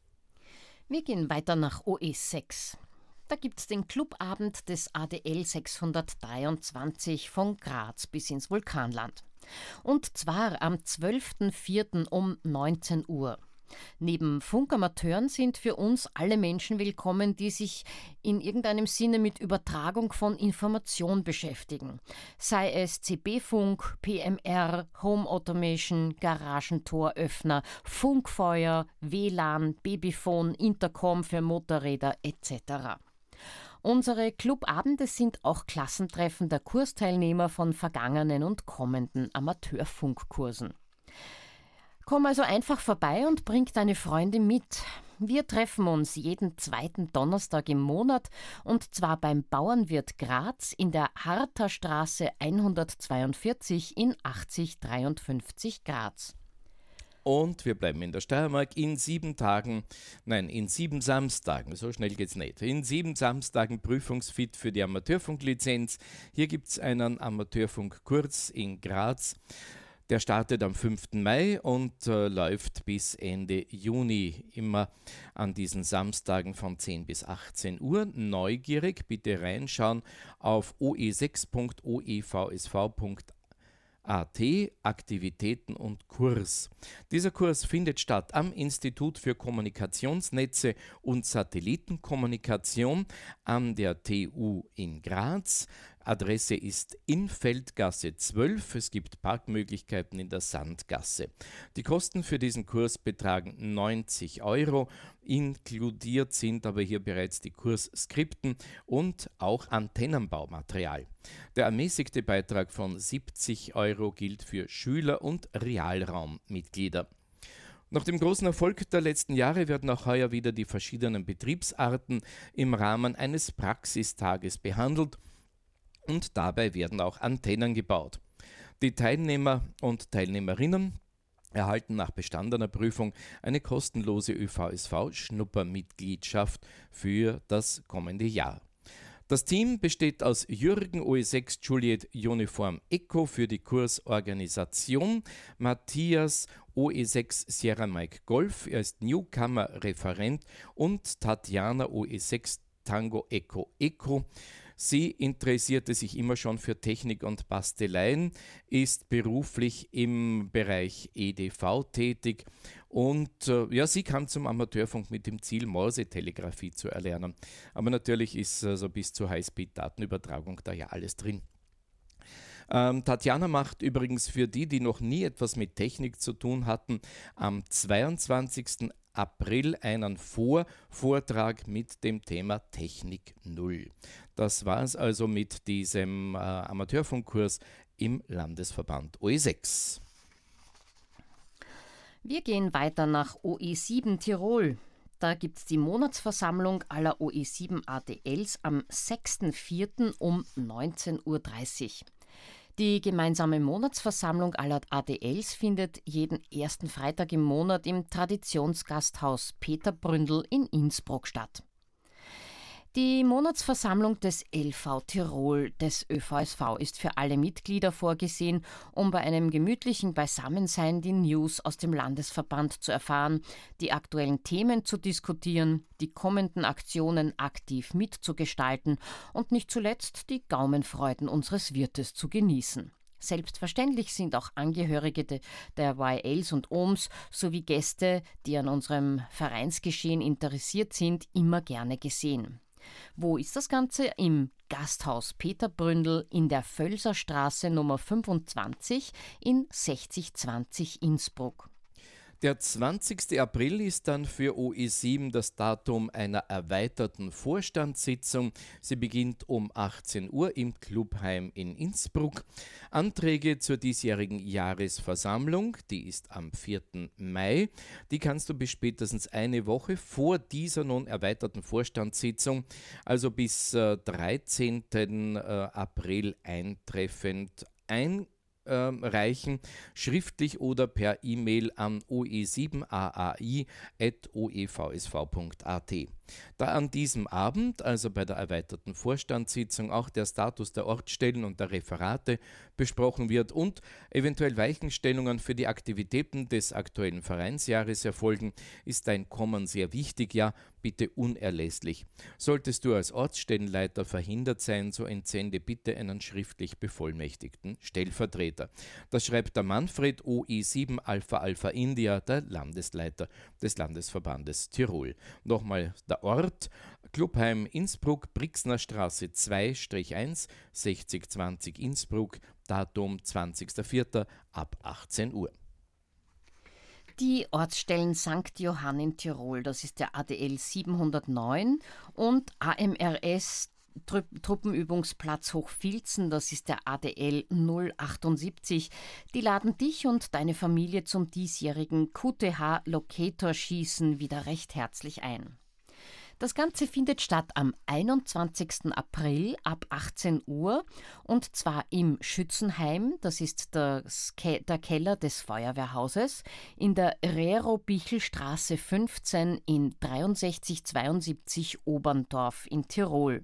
Wir gehen weiter nach O E sechs. Da gibt es den Clubabend des A D L sechshundertdreiundzwanzig von Graz bis ins Vulkanland. Und zwar am zwölften vierten um neunzehn Uhr. Neben Funkamateuren sind für uns alle Menschen willkommen, die sich in irgendeinem Sinne mit Übertragung von Information beschäftigen. Sei es C B-Funk, P M R, Home Automation, Garagentoröffner, Funkfeuer, W L A N, Babyphone, Intercom für Motorräder et cetera. Unsere Clubabende sind auch Klassentreffen der Kursteilnehmer von vergangenen und kommenden Amateurfunkkursen. Komm also einfach vorbei und bring deine Freunde mit. Wir treffen uns jeden zweiten Donnerstag im Monat, und zwar beim Bauernwirt Graz in der Harter Straße hundertzweiundvierzig in achtzig dreiundfünfzig Graz. Und wir bleiben in der Steiermark in sieben Tagen, nein, in sieben Samstagen, so schnell geht's nicht, in sieben Samstagen prüfungsfit für die Amateurfunklizenz. Hier gibt's einen Amateurfunkkurs in Graz. Der startet am fünften Mai und äh, läuft bis Ende Juni, immer an diesen Samstagen von zehn bis achtzehn Uhr. Neugierig bitte reinschauen auf o e sechs punkt o e v s v punkt At, Aktivitäten und Kurs. Dieser Kurs findet statt am Institut für Kommunikationsnetze und Satellitenkommunikation an der T U in Graz. Adresse ist Innfeldgasse zwölf. Es gibt Parkmöglichkeiten in der Sandgasse. Die Kosten für diesen Kurs betragen neunzig Euro. Inkludiert sind aber hier bereits die Kursskripten und auch Antennenbaumaterial. Der ermäßigte Beitrag von siebzig Euro gilt für Schüler und Realraummitglieder. Nach dem großen Erfolg der letzten Jahre werden auch heuer wieder die verschiedenen Betriebsarten im Rahmen eines Praxistages behandelt. Und dabei werden auch Antennen gebaut. Die Teilnehmer und Teilnehmerinnen erhalten nach bestandener Prüfung eine kostenlose Ö V S V-Schnuppermitgliedschaft für das kommende Jahr. Das Team besteht aus Jürgen O E sechs Juliet Uniform Echo für die Kursorganisation, Matthias O E sechs Sierra Mike Golf, er ist Newcomer-Referent, und Tatjana O E sechs Tango Echo Echo. Sie interessierte sich immer schon für Technik und Basteleien, ist beruflich im Bereich E D V tätig und äh, ja, sie kam zum Amateurfunk mit dem Ziel, Morse-Telegrafie zu erlernen. Aber natürlich ist also bis zur Highspeed-Datenübertragung da ja alles drin. Ähm, Tatjana macht übrigens für die, die noch nie etwas mit Technik zu tun hatten, am zweiundzwanzigsten April einen Vorvortrag mit dem Thema Technik Null. Das war es also mit diesem äh, Amateurfunkkurs im Landesverband O E sechs. Wir gehen weiter nach O E sieben Tirol. Da gibt es die Monatsversammlung aller O E sieben A D Ls am sechsten vierten um neunzehn Uhr dreißig. Die gemeinsame Monatsversammlung aller A D Ls findet jeden ersten Freitag im Monat im Traditionsgasthaus Peter Bründel in Innsbruck statt. Die Monatsversammlung des L V Tirol des Ö V S V ist für alle Mitglieder vorgesehen, um bei einem gemütlichen Beisammensein die News aus dem Landesverband zu erfahren, die aktuellen Themen zu diskutieren, die kommenden Aktionen aktiv mitzugestalten und nicht zuletzt die Gaumenfreuden unseres Wirtes zu genießen. Selbstverständlich sind auch Angehörige de, der Y Ls und Ohms sowie Gäste, die an unserem Vereinsgeschehen interessiert sind, immer gerne gesehen. Wo ist das Ganze? Im Gasthaus Peter Bründel in der Völserstraße Nummer fünfundzwanzig in sechzig zwanzig Innsbruck. Der zwanzigsten April ist dann für O E sieben das Datum einer erweiterten Vorstandssitzung. Sie beginnt um achtzehn Uhr im Clubheim in Innsbruck. Anträge zur diesjährigen Jahresversammlung, die ist am vierten Mai. Die kannst du bis spätestens eine Woche vor dieser nun erweiterten Vorstandssitzung, also bis äh, dreizehnten April eintreffend, ein reichen, schriftlich oder per E-Mail an o e sieben a a i at o e v s v punkt a t. Da an diesem Abend, also bei der erweiterten Vorstandssitzung, auch der Status der Ortsstellen und der Referate besprochen wird und eventuell Weichenstellungen für die Aktivitäten des aktuellen Vereinsjahres erfolgen, ist dein Kommen sehr wichtig, ja bitte unerlässlich. Solltest du als Ortsstellenleiter verhindert sein, so entsende bitte einen schriftlich bevollmächtigten Stellvertreter. Das schreibt der Manfred O E sieben Alpha Alpha India, der Landesleiter des Landesverbandes Tirol. Nochmal der Ort: Clubheim Innsbruck, Brixner Straße zwei eins, sechzig zwanzig Innsbruck, Datum zwanzigsten vierten ab achtzehn Uhr. Die Ortsstellen Sankt Johann in Tirol, das ist der A D L siebenhundertneun, und A M R S Truppenübungsplatz Hochfilzen, das ist der A D L null achtundsiebzig. Die laden dich und deine Familie zum diesjährigen Q T H Locator-Schießen wieder recht herzlich ein. Das Ganze findet statt am einundzwanzigsten April ab achtzehn Uhr und zwar im Schützenheim, das ist das Ke- der Keller des Feuerwehrhauses, in der Rero-Bichel-Straße fünfzehn in dreiundsechzig zweiundsiebzig Oberndorf in Tirol.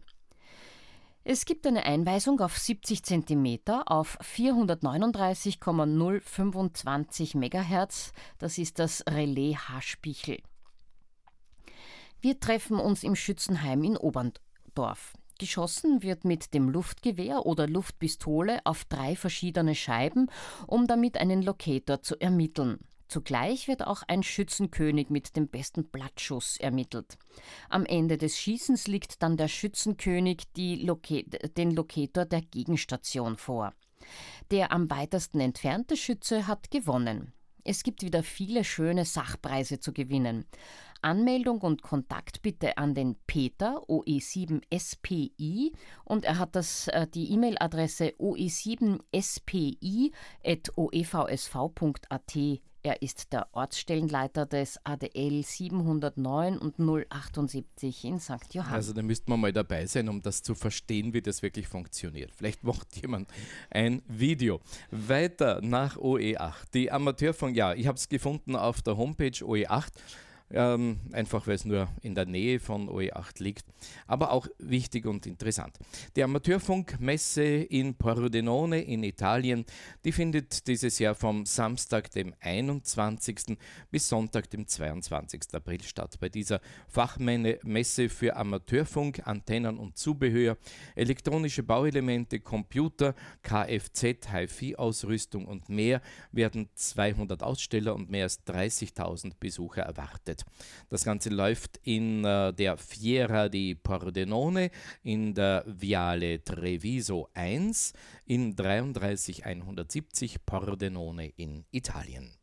Es gibt eine Einweisung auf siebzig Zentimeter auf vierhundertneununddreißig Komma null fünfundzwanzig Megahertz, das ist das Relais Haschbichel. Wir treffen uns im Schützenheim in Oberndorf. Geschossen wird mit dem Luftgewehr oder Luftpistole auf drei verschiedene Scheiben, um damit einen Locator zu ermitteln. Zugleich wird auch ein Schützenkönig mit dem besten Blattschuss ermittelt. Am Ende des Schießens liegt dann der Schützenkönig die Loca- den Locator der Gegenstation vor. Der am weitesten entfernte Schütze hat gewonnen. Es gibt wieder viele schöne Sachpreise zu gewinnen. Anmeldung und Kontakt bitte an den Peter O E sieben S P I und er hat das, äh, die E-Mail-Adresse o e sieben s p i at o e v s v punkt a t. Er ist der Ortsstellenleiter des A D L siebenhundertneun und null achtundsiebzig in Sankt Johann. Also da müsste man mal dabei sein, um das zu verstehen, wie das wirklich funktioniert. Vielleicht macht jemand ein Video. Weiter nach O E acht. Die Amateurfunk, ja, ich habe es gefunden auf der Homepage O E acht. Ähm, einfach weil es nur in der Nähe von O E acht liegt, aber auch wichtig und interessant. Die Amateurfunkmesse in Pordenone in Italien, die findet dieses Jahr vom Samstag, dem einundzwanzigsten bis Sonntag, dem zweiundzwanzigsten April statt. Bei dieser Fachmesse für Amateurfunk, Antennen und Zubehör, elektronische Bauelemente, Computer, Kfz, Hi-Fi-Ausrüstung und mehr werden zweihundert Aussteller und mehr als dreißigtausend Besucher erwartet. Das Ganze läuft in äh, der Fiera di Pordenone in der Viale Treviso eins in dreiunddreißig hundertsiebzig Pordenone in Italien.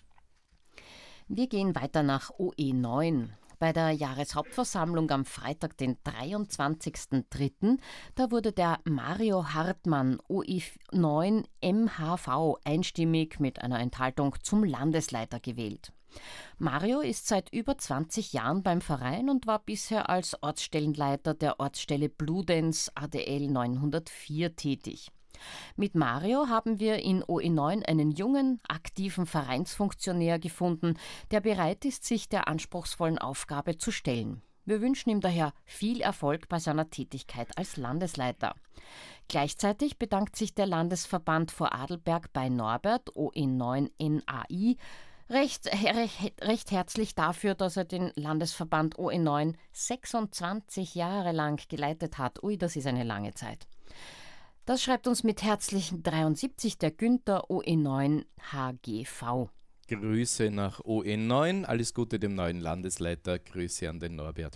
Wir gehen weiter nach O E neun. Bei der Jahreshauptversammlung am Freitag, den dreiundzwanzigsten dritten, da wurde der Mario Hartmann O E neun M H V einstimmig mit einer Enthaltung zum Landesleiter gewählt. Mario ist seit über zwanzig Jahren beim Verein und war bisher als Ortsstellenleiter der Ortsstelle Bludenz A D L neunhundertvier tätig. Mit Mario haben wir in O E neun einen jungen, aktiven Vereinsfunktionär gefunden, der bereit ist, sich der anspruchsvollen Aufgabe zu stellen. Wir wünschen ihm daher viel Erfolg bei seiner Tätigkeit als Landesleiter. Gleichzeitig bedankt sich der Landesverband Vorarlberg bei Norbert O E neun N A I Recht, recht, recht herzlich dafür, dass er den Landesverband O E neun sechsundzwanzig Jahre lang geleitet hat. Ui, das ist eine lange Zeit. Das schreibt uns mit herzlichen dreiundsiebzig der Günther O E neun H G V. Grüße nach O E neun, alles Gute dem neuen Landesleiter, Grüße an den Norbert.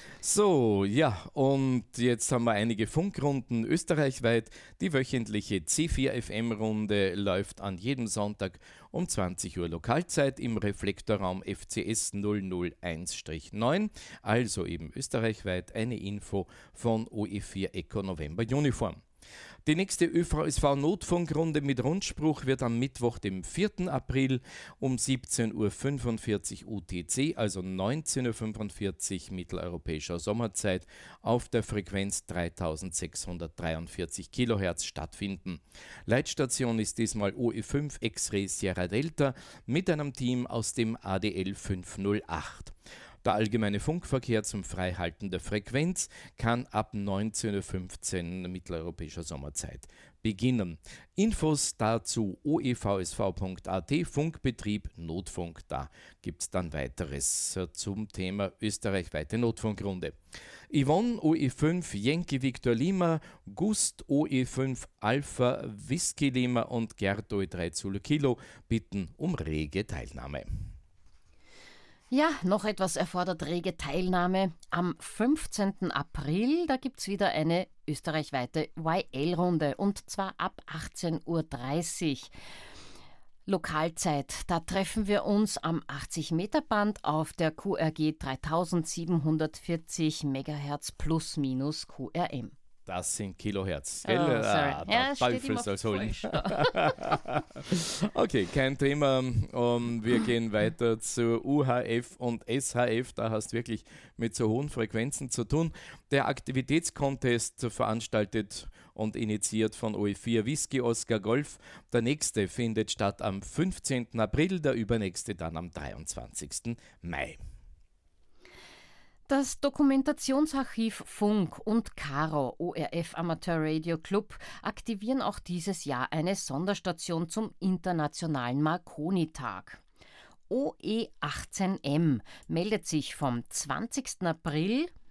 So, ja, und jetzt haben wir einige Funkrunden österreichweit. Die wöchentliche C vier F M-Runde läuft an jedem Sonntag um zwanzig Uhr Lokalzeit im Reflektorraum F C S null null eins neun, also eben österreichweit eine Info von O E vier Echo November Uniform. Die nächste Ö V S V-Notfunkrunde mit Rundspruch wird am Mittwoch, dem vierten April um siebzehn Uhr fünfundvierzig U T C, also neunzehn Uhr fünfundvierzig mitteleuropäischer Sommerzeit, auf der Frequenz dreitausendsechshundertdreiundvierzig Kilohertz stattfinden. Leitstation ist diesmal O E fünf X-Ray Sierra Delta mit einem Team aus dem A D L fünfhundertacht. Der allgemeine Funkverkehr zum Freihalten der Frequenz kann ab neunzehn Uhr fünfzehn mitteleuropäischer Sommerzeit beginnen. Infos dazu o e v s v punkt a t, Funkbetrieb Notfunk. Da gibt es dann weiteres zum Thema österreichweite Notfunkrunde. Yvonne O E fünf Yankee Victor Lima, Gust O E fünf Alpha Whisky Lima und Gerd O E drei Zulu Kilo bitten um rege Teilnahme. Ja, noch etwas erfordert rege Teilnahme. Am fünfzehnten April, da gibt es wieder eine österreichweite Y L-Runde und zwar ab achtzehn Uhr dreißig. Lokalzeit, da treffen wir uns am achtzig Meter Band auf der Q R G dreitausendsiebenhundertvierzig Megahertz plus minus Q R M. Das sind Kilohertz. Oh, sorry. Ah, der Ja, Teufel soll's holen. Okay, kein Thema. Um, wir gehen weiter zu U H F und S H F. Da hast du wirklich mit so hohen Frequenzen zu tun. Der Aktivitätscontest veranstaltet und initiiert von O E vier Whisky Oscar Golf. Der nächste findet statt am fünfzehnten April, der übernächste dann am dreiundzwanzigsten Mai. Das Dokumentationsarchiv Funk und Caro O R F Amateur Radio Club aktivieren auch dieses Jahr eine Sonderstation zum Internationalen Marconi-Tag. O E achtzehn M meldet sich vom zwanzigsten April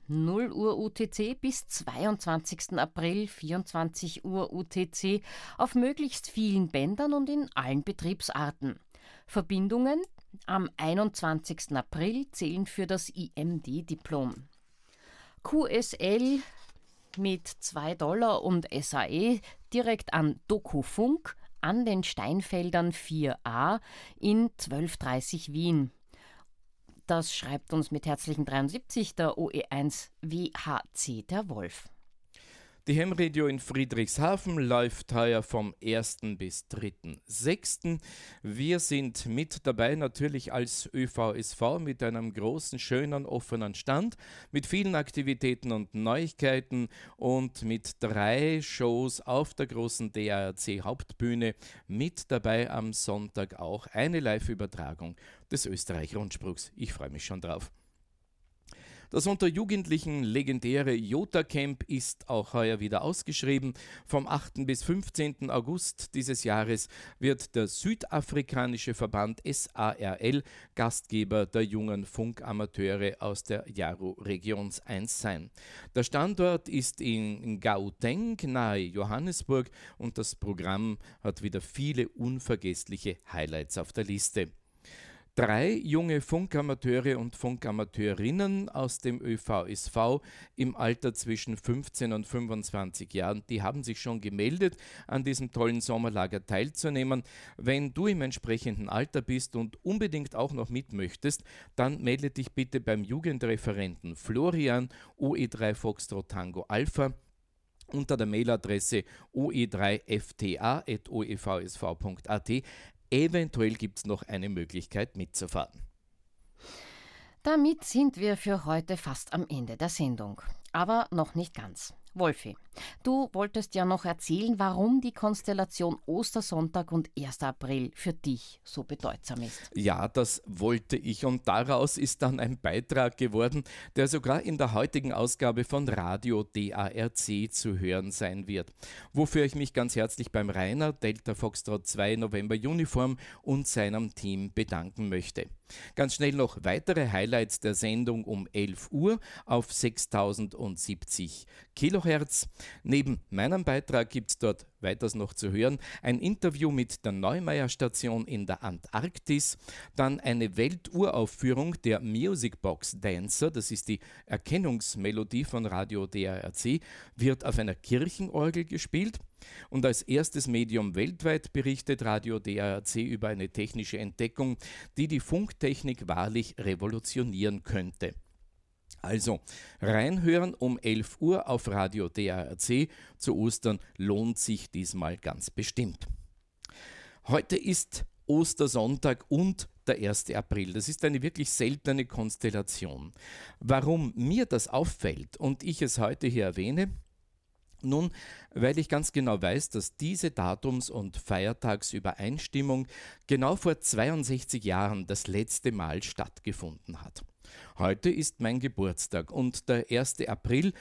null Uhr U T C bis zweiundzwanzigsten April, vierundzwanzig Uhr U T C auf möglichst vielen Bändern und in allen Betriebsarten. Verbindungen am einundzwanzigsten April zählen für das I M D-Diplom. Q S L mit zwei Dollar und S A E direkt an Dokufunk an den Steinfeldern vier a in zwölf Uhr dreißig Wien. Das schreibt uns mit herzlichen dreiundsiebzig der O E eins W H C der Wolf. Die Ham-Radio in Friedrichshafen läuft heuer vom ersten bis dritten sechsten Wir sind mit dabei, natürlich als Ö V S V mit einem großen, schönen, offenen Stand, mit vielen Aktivitäten und Neuigkeiten und mit drei Shows auf der großen D A R C-Hauptbühne. Mit dabei am Sonntag auch eine Live-Übertragung des Österreich-Rundspruchs. Ich freue mich schon drauf. Das unter Jugendlichen legendäre Jota-Camp ist auch heuer wieder ausgeschrieben. Vom achten bis fünfzehnten August dieses Jahres wird der südafrikanische Verband S A R L Gastgeber der jungen Funkamateure aus der Jaro Regions eins sein. Der Standort ist in Gauteng nahe Johannesburg und das Programm hat wieder viele unvergessliche Highlights auf der Liste. Drei junge Funkamateure und Funkamateurinnen aus dem Ö V S V im Alter zwischen fünfzehn und fünfundzwanzig Jahren, die haben sich schon gemeldet, an diesem tollen Sommerlager teilzunehmen. Wenn du im entsprechenden Alter bist und unbedingt auch noch mit möchtest, dann melde dich bitte beim Jugendreferenten Florian O E drei Foxtrot Tango Alpha unter der Mailadresse o e drei f t a at o e v s v punkt a t. Eventuell gibt es noch eine Möglichkeit mitzufahren. Damit sind wir für heute fast am Ende der Sendung. Aber noch nicht ganz. Wolfi, du wolltest ja noch erzählen, warum die Konstellation Ostersonntag und erster April für dich so bedeutsam ist. Ja, das wollte ich und daraus ist dann ein Beitrag geworden, der sogar in der heutigen Ausgabe von Radio D A R C zu hören sein wird. Wofür ich mich ganz herzlich beim Rainer, Delta Foxtrot zwei November Uniform und seinem Team bedanken möchte. Ganz schnell noch weitere Highlights der Sendung um elf Uhr auf sechstausendsiebzig Kilohertz. Neben meinem Beitrag gibt es dort weiters noch zu hören ein Interview mit der Neumeier-Station in der Antarktis, dann eine Welturaufführung der Music Box Dancer, das ist die Erkennungsmelodie von Radio D A R C, wird auf einer Kirchenorgel gespielt. Und als erstes Medium weltweit berichtet Radio D A R C über eine technische Entdeckung, die die Funktechnik wahrlich revolutionieren könnte. Also reinhören um elf Uhr auf Radio D A R C zu Ostern lohnt sich diesmal ganz bestimmt. Heute ist Ostersonntag und der erste April. Das ist eine wirklich seltene Konstellation. Warum mir das auffällt und ich es heute hier erwähne? Nun, weil ich ganz genau weiß, dass diese Datums- und Feiertagsübereinstimmung genau vor zweiundsechzig Jahren das letzte Mal stattgefunden hat. Heute ist mein Geburtstag und der erste April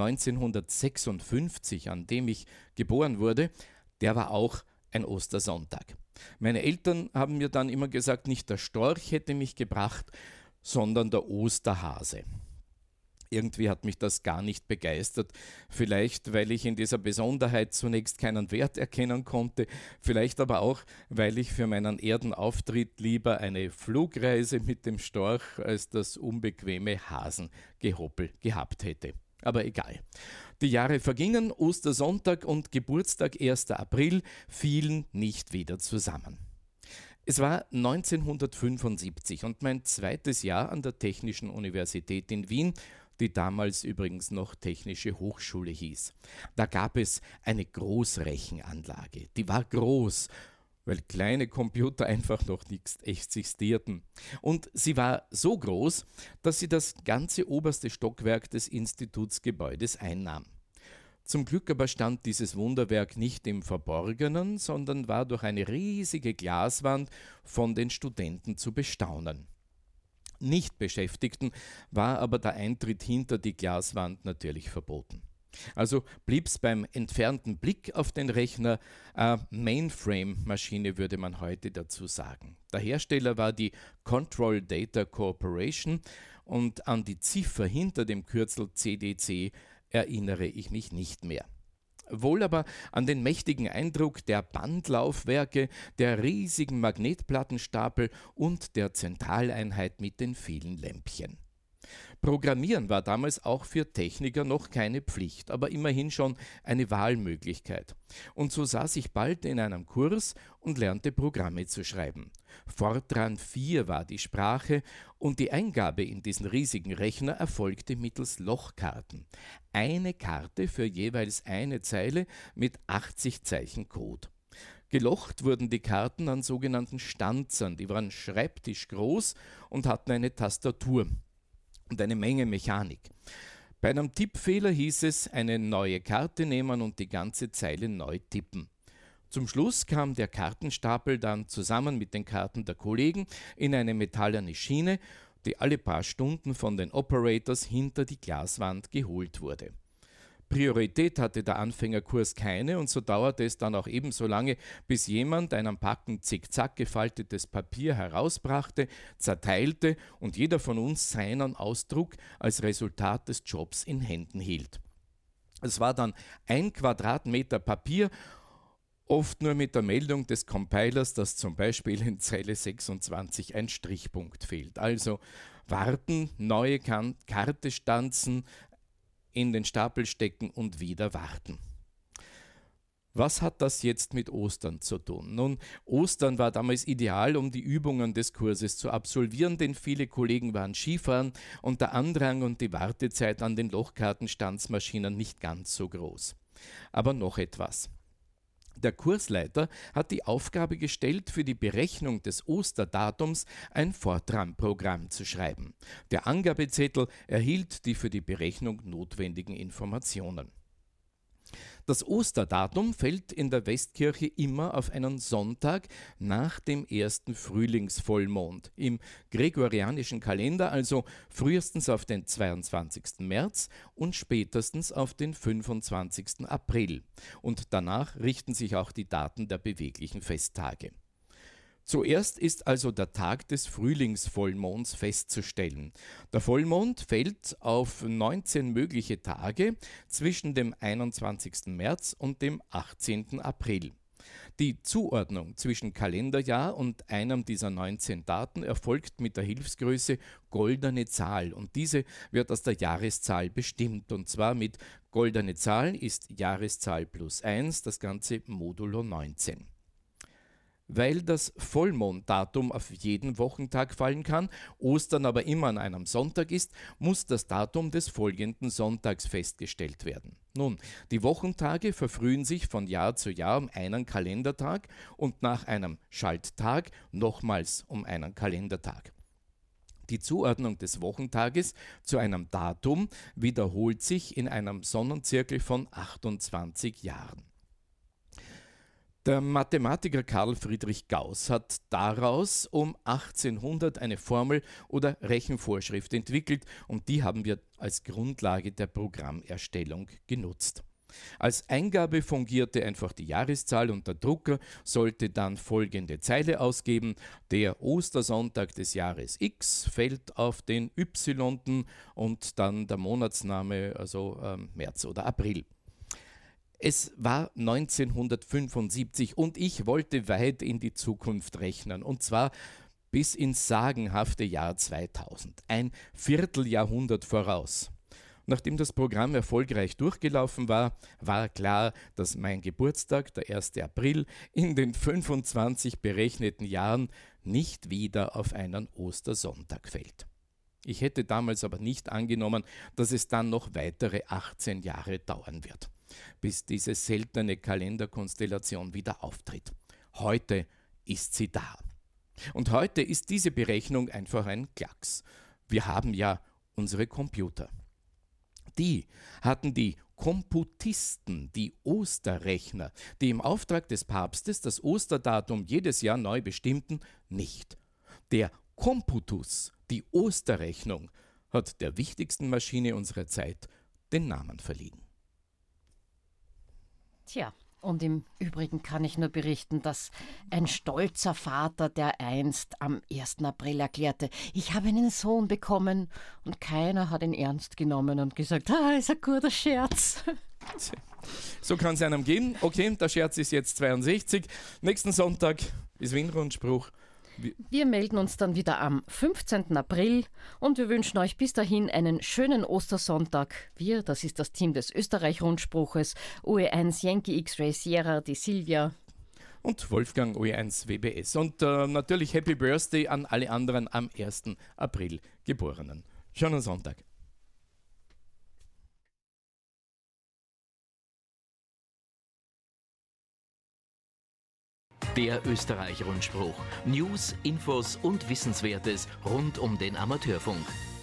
neunzehnhundertsechsundfünfzig, an dem ich geboren wurde, der war auch ein Ostersonntag. Meine Eltern haben mir dann immer gesagt, nicht der Storch hätte mich gebracht, sondern der Osterhase. Irgendwie hat mich das gar nicht begeistert. Vielleicht, weil ich in dieser Besonderheit zunächst keinen Wert erkennen konnte, vielleicht aber auch, weil ich für meinen Erdenauftritt lieber eine Flugreise mit dem Storch als das unbequeme Hasengehoppel gehabt hätte. Aber egal. Die Jahre vergingen, Ostersonntag und Geburtstag erster April fielen nicht wieder zusammen. Es war neunzehnhundertfünfundsiebzig und mein zweites Jahr an der Technischen Universität in Wien, die damals übrigens noch Technische Hochschule hieß. Da gab es eine Großrechenanlage, die war groß, weil kleine Computer einfach noch nicht existierten. Und sie war so groß, dass sie das ganze oberste Stockwerk des Institutsgebäudes einnahm. Zum Glück aber stand dieses Wunderwerk nicht im Verborgenen, sondern war durch eine riesige Glaswand von den Studenten zu bestaunen. Nicht-Beschäftigten war aber der Eintritt hinter die Glaswand natürlich verboten. Also blieb es beim entfernten Blick auf den Rechner, äh, Mainframe-Maschine würde man heute dazu sagen. Der Hersteller war die Control Data Corporation und an die Ziffer hinter dem Kürzel C D C erinnere ich mich nicht mehr. Wohl aber an den mächtigen Eindruck der Bandlaufwerke, der riesigen Magnetplattenstapel und der Zentraleinheit mit den vielen Lämpchen. Programmieren war damals auch für Techniker noch keine Pflicht, aber immerhin schon eine Wahlmöglichkeit. Und so saß ich bald in einem Kurs und lernte Programme zu schreiben. Fortran vier war die Sprache und die Eingabe in diesen riesigen Rechner erfolgte mittels Lochkarten. Eine Karte für jeweils eine Zeile mit achtzig Zeichen Code. Gelocht wurden die Karten an sogenannten Stanzern, die waren schreibtischgroß und hatten eine Tastatur und eine Menge Mechanik. Bei einem Tippfehler hieß es, eine neue Karte nehmen und die ganze Zeile neu tippen. Zum Schluss kam der Kartenstapel dann zusammen mit den Karten der Kollegen in eine metallene Schiene, die alle paar Stunden von den Operators hinter die Glaswand geholt wurde. Priorität hatte der Anfängerkurs keine und so dauerte es dann auch ebenso lange, bis jemand einen Packen zickzack gefaltetes Papier herausbrachte, zerteilte und jeder von uns seinen Ausdruck als Resultat des Jobs in Händen hielt. Es war dann ein Quadratmeter Papier, oft nur mit der Meldung des Compilers, dass zum Beispiel in Zeile sechsundzwanzig ein Strichpunkt fehlt. Also warten, neue kan- Karte stanzen, in den Stapel stecken und wieder warten. Was hat das jetzt mit Ostern zu tun? Nun, Ostern war damals ideal, um die Übungen des Kurses zu absolvieren, denn viele Kollegen waren Skifahren und der Andrang und die Wartezeit an den Lochkartenstanzmaschinen nicht ganz so groß. Aber noch etwas. Der Kursleiter hat die Aufgabe gestellt, für die Berechnung des Osterdatums ein Fortran-Programm zu schreiben. Der Angabezettel erhielt die für die Berechnung notwendigen Informationen. Das Osterdatum fällt in der Westkirche immer auf einen Sonntag nach dem ersten Frühlingsvollmond. Im gregorianischen Kalender also frühestens auf den zweiundzwanzigsten März und spätestens auf den fünfundzwanzigsten April. Und danach richten sich auch die Daten der beweglichen Festtage. Zuerst ist also der Tag des Frühlingsvollmonds festzustellen. Der Vollmond fällt auf neunzehn mögliche Tage zwischen dem einundzwanzigsten März und dem achtzehnten April. Die Zuordnung zwischen Kalenderjahr und einem dieser neunzehn Daten erfolgt mit der Hilfsgröße goldene Zahl und diese wird aus der Jahreszahl bestimmt und zwar mit goldene Zahl ist Jahreszahl plus eins, das Ganze modulo neunzehn. Weil das Vollmonddatum auf jeden Wochentag fallen kann, Ostern aber immer an einem Sonntag ist, muss das Datum des folgenden Sonntags festgestellt werden. Nun, die Wochentage verfrühen sich von Jahr zu Jahr um einen Kalendertag und nach einem Schalttag nochmals um einen Kalendertag. Die Zuordnung des Wochentages zu einem Datum wiederholt sich in einem Sonnenzirkel von achtundzwanzig Jahren. Der Mathematiker Carl Friedrich Gauß hat daraus um achtzehnhundert eine Formel oder Rechenvorschrift entwickelt und die haben wir als Grundlage der Programmerstellung genutzt. Als Eingabe fungierte einfach die Jahreszahl und der Drucker sollte dann folgende Zeile ausgeben: Der Ostersonntag des Jahres X fällt auf den Y und dann der Monatsname, also ähm, März oder April. Es war neunzehnhundertfünfundsiebzig und ich wollte weit in die Zukunft rechnen, und zwar bis ins sagenhafte Jahr zweitausend, ein Vierteljahrhundert voraus. Nachdem das Programm erfolgreich durchgelaufen war, war klar, dass mein Geburtstag, der erste April, in den fünfundzwanzig berechneten Jahren nicht wieder auf einen Ostersonntag fällt. Ich hätte damals aber nicht angenommen, dass es dann noch weitere achtzehn Jahre dauern wird, bis diese seltene Kalenderkonstellation wieder auftritt. Heute ist sie da. Und heute ist diese Berechnung einfach ein Klacks. Wir haben ja unsere Computer. Die hatten die Komputisten, die Osterrechner, die im Auftrag des Papstes das Osterdatum jedes Jahr neu bestimmten, nicht. Der Computus, die Osterrechnung, hat der wichtigsten Maschine unserer Zeit den Namen verliehen. Tja, Und im Übrigen kann ich nur berichten, dass ein stolzer Vater, der einst am ersten April erklärte, ich habe einen Sohn bekommen, und keiner hat ihn ernst genommen und gesagt, ah, ist ein guter Scherz. So kann es einem gehen. Okay, der Scherz ist jetzt zweiundsechzig. Nächsten Sonntag ist Wien-Rundspruch. Wir melden uns dann wieder am fünfzehnten April und wir wünschen euch bis dahin einen schönen Ostersonntag. Wir, das ist das Team des Österreich-Rundspruches, O E eins Yankee X-Ray Sierra, die Silvia und Wolfgang O E eins W B S. Und äh, natürlich Happy Birthday an alle anderen am ersten April Geborenen. Schönen Sonntag. Der Österreich-Rundspruch. News, Infos und Wissenswertes rund um den Amateurfunk.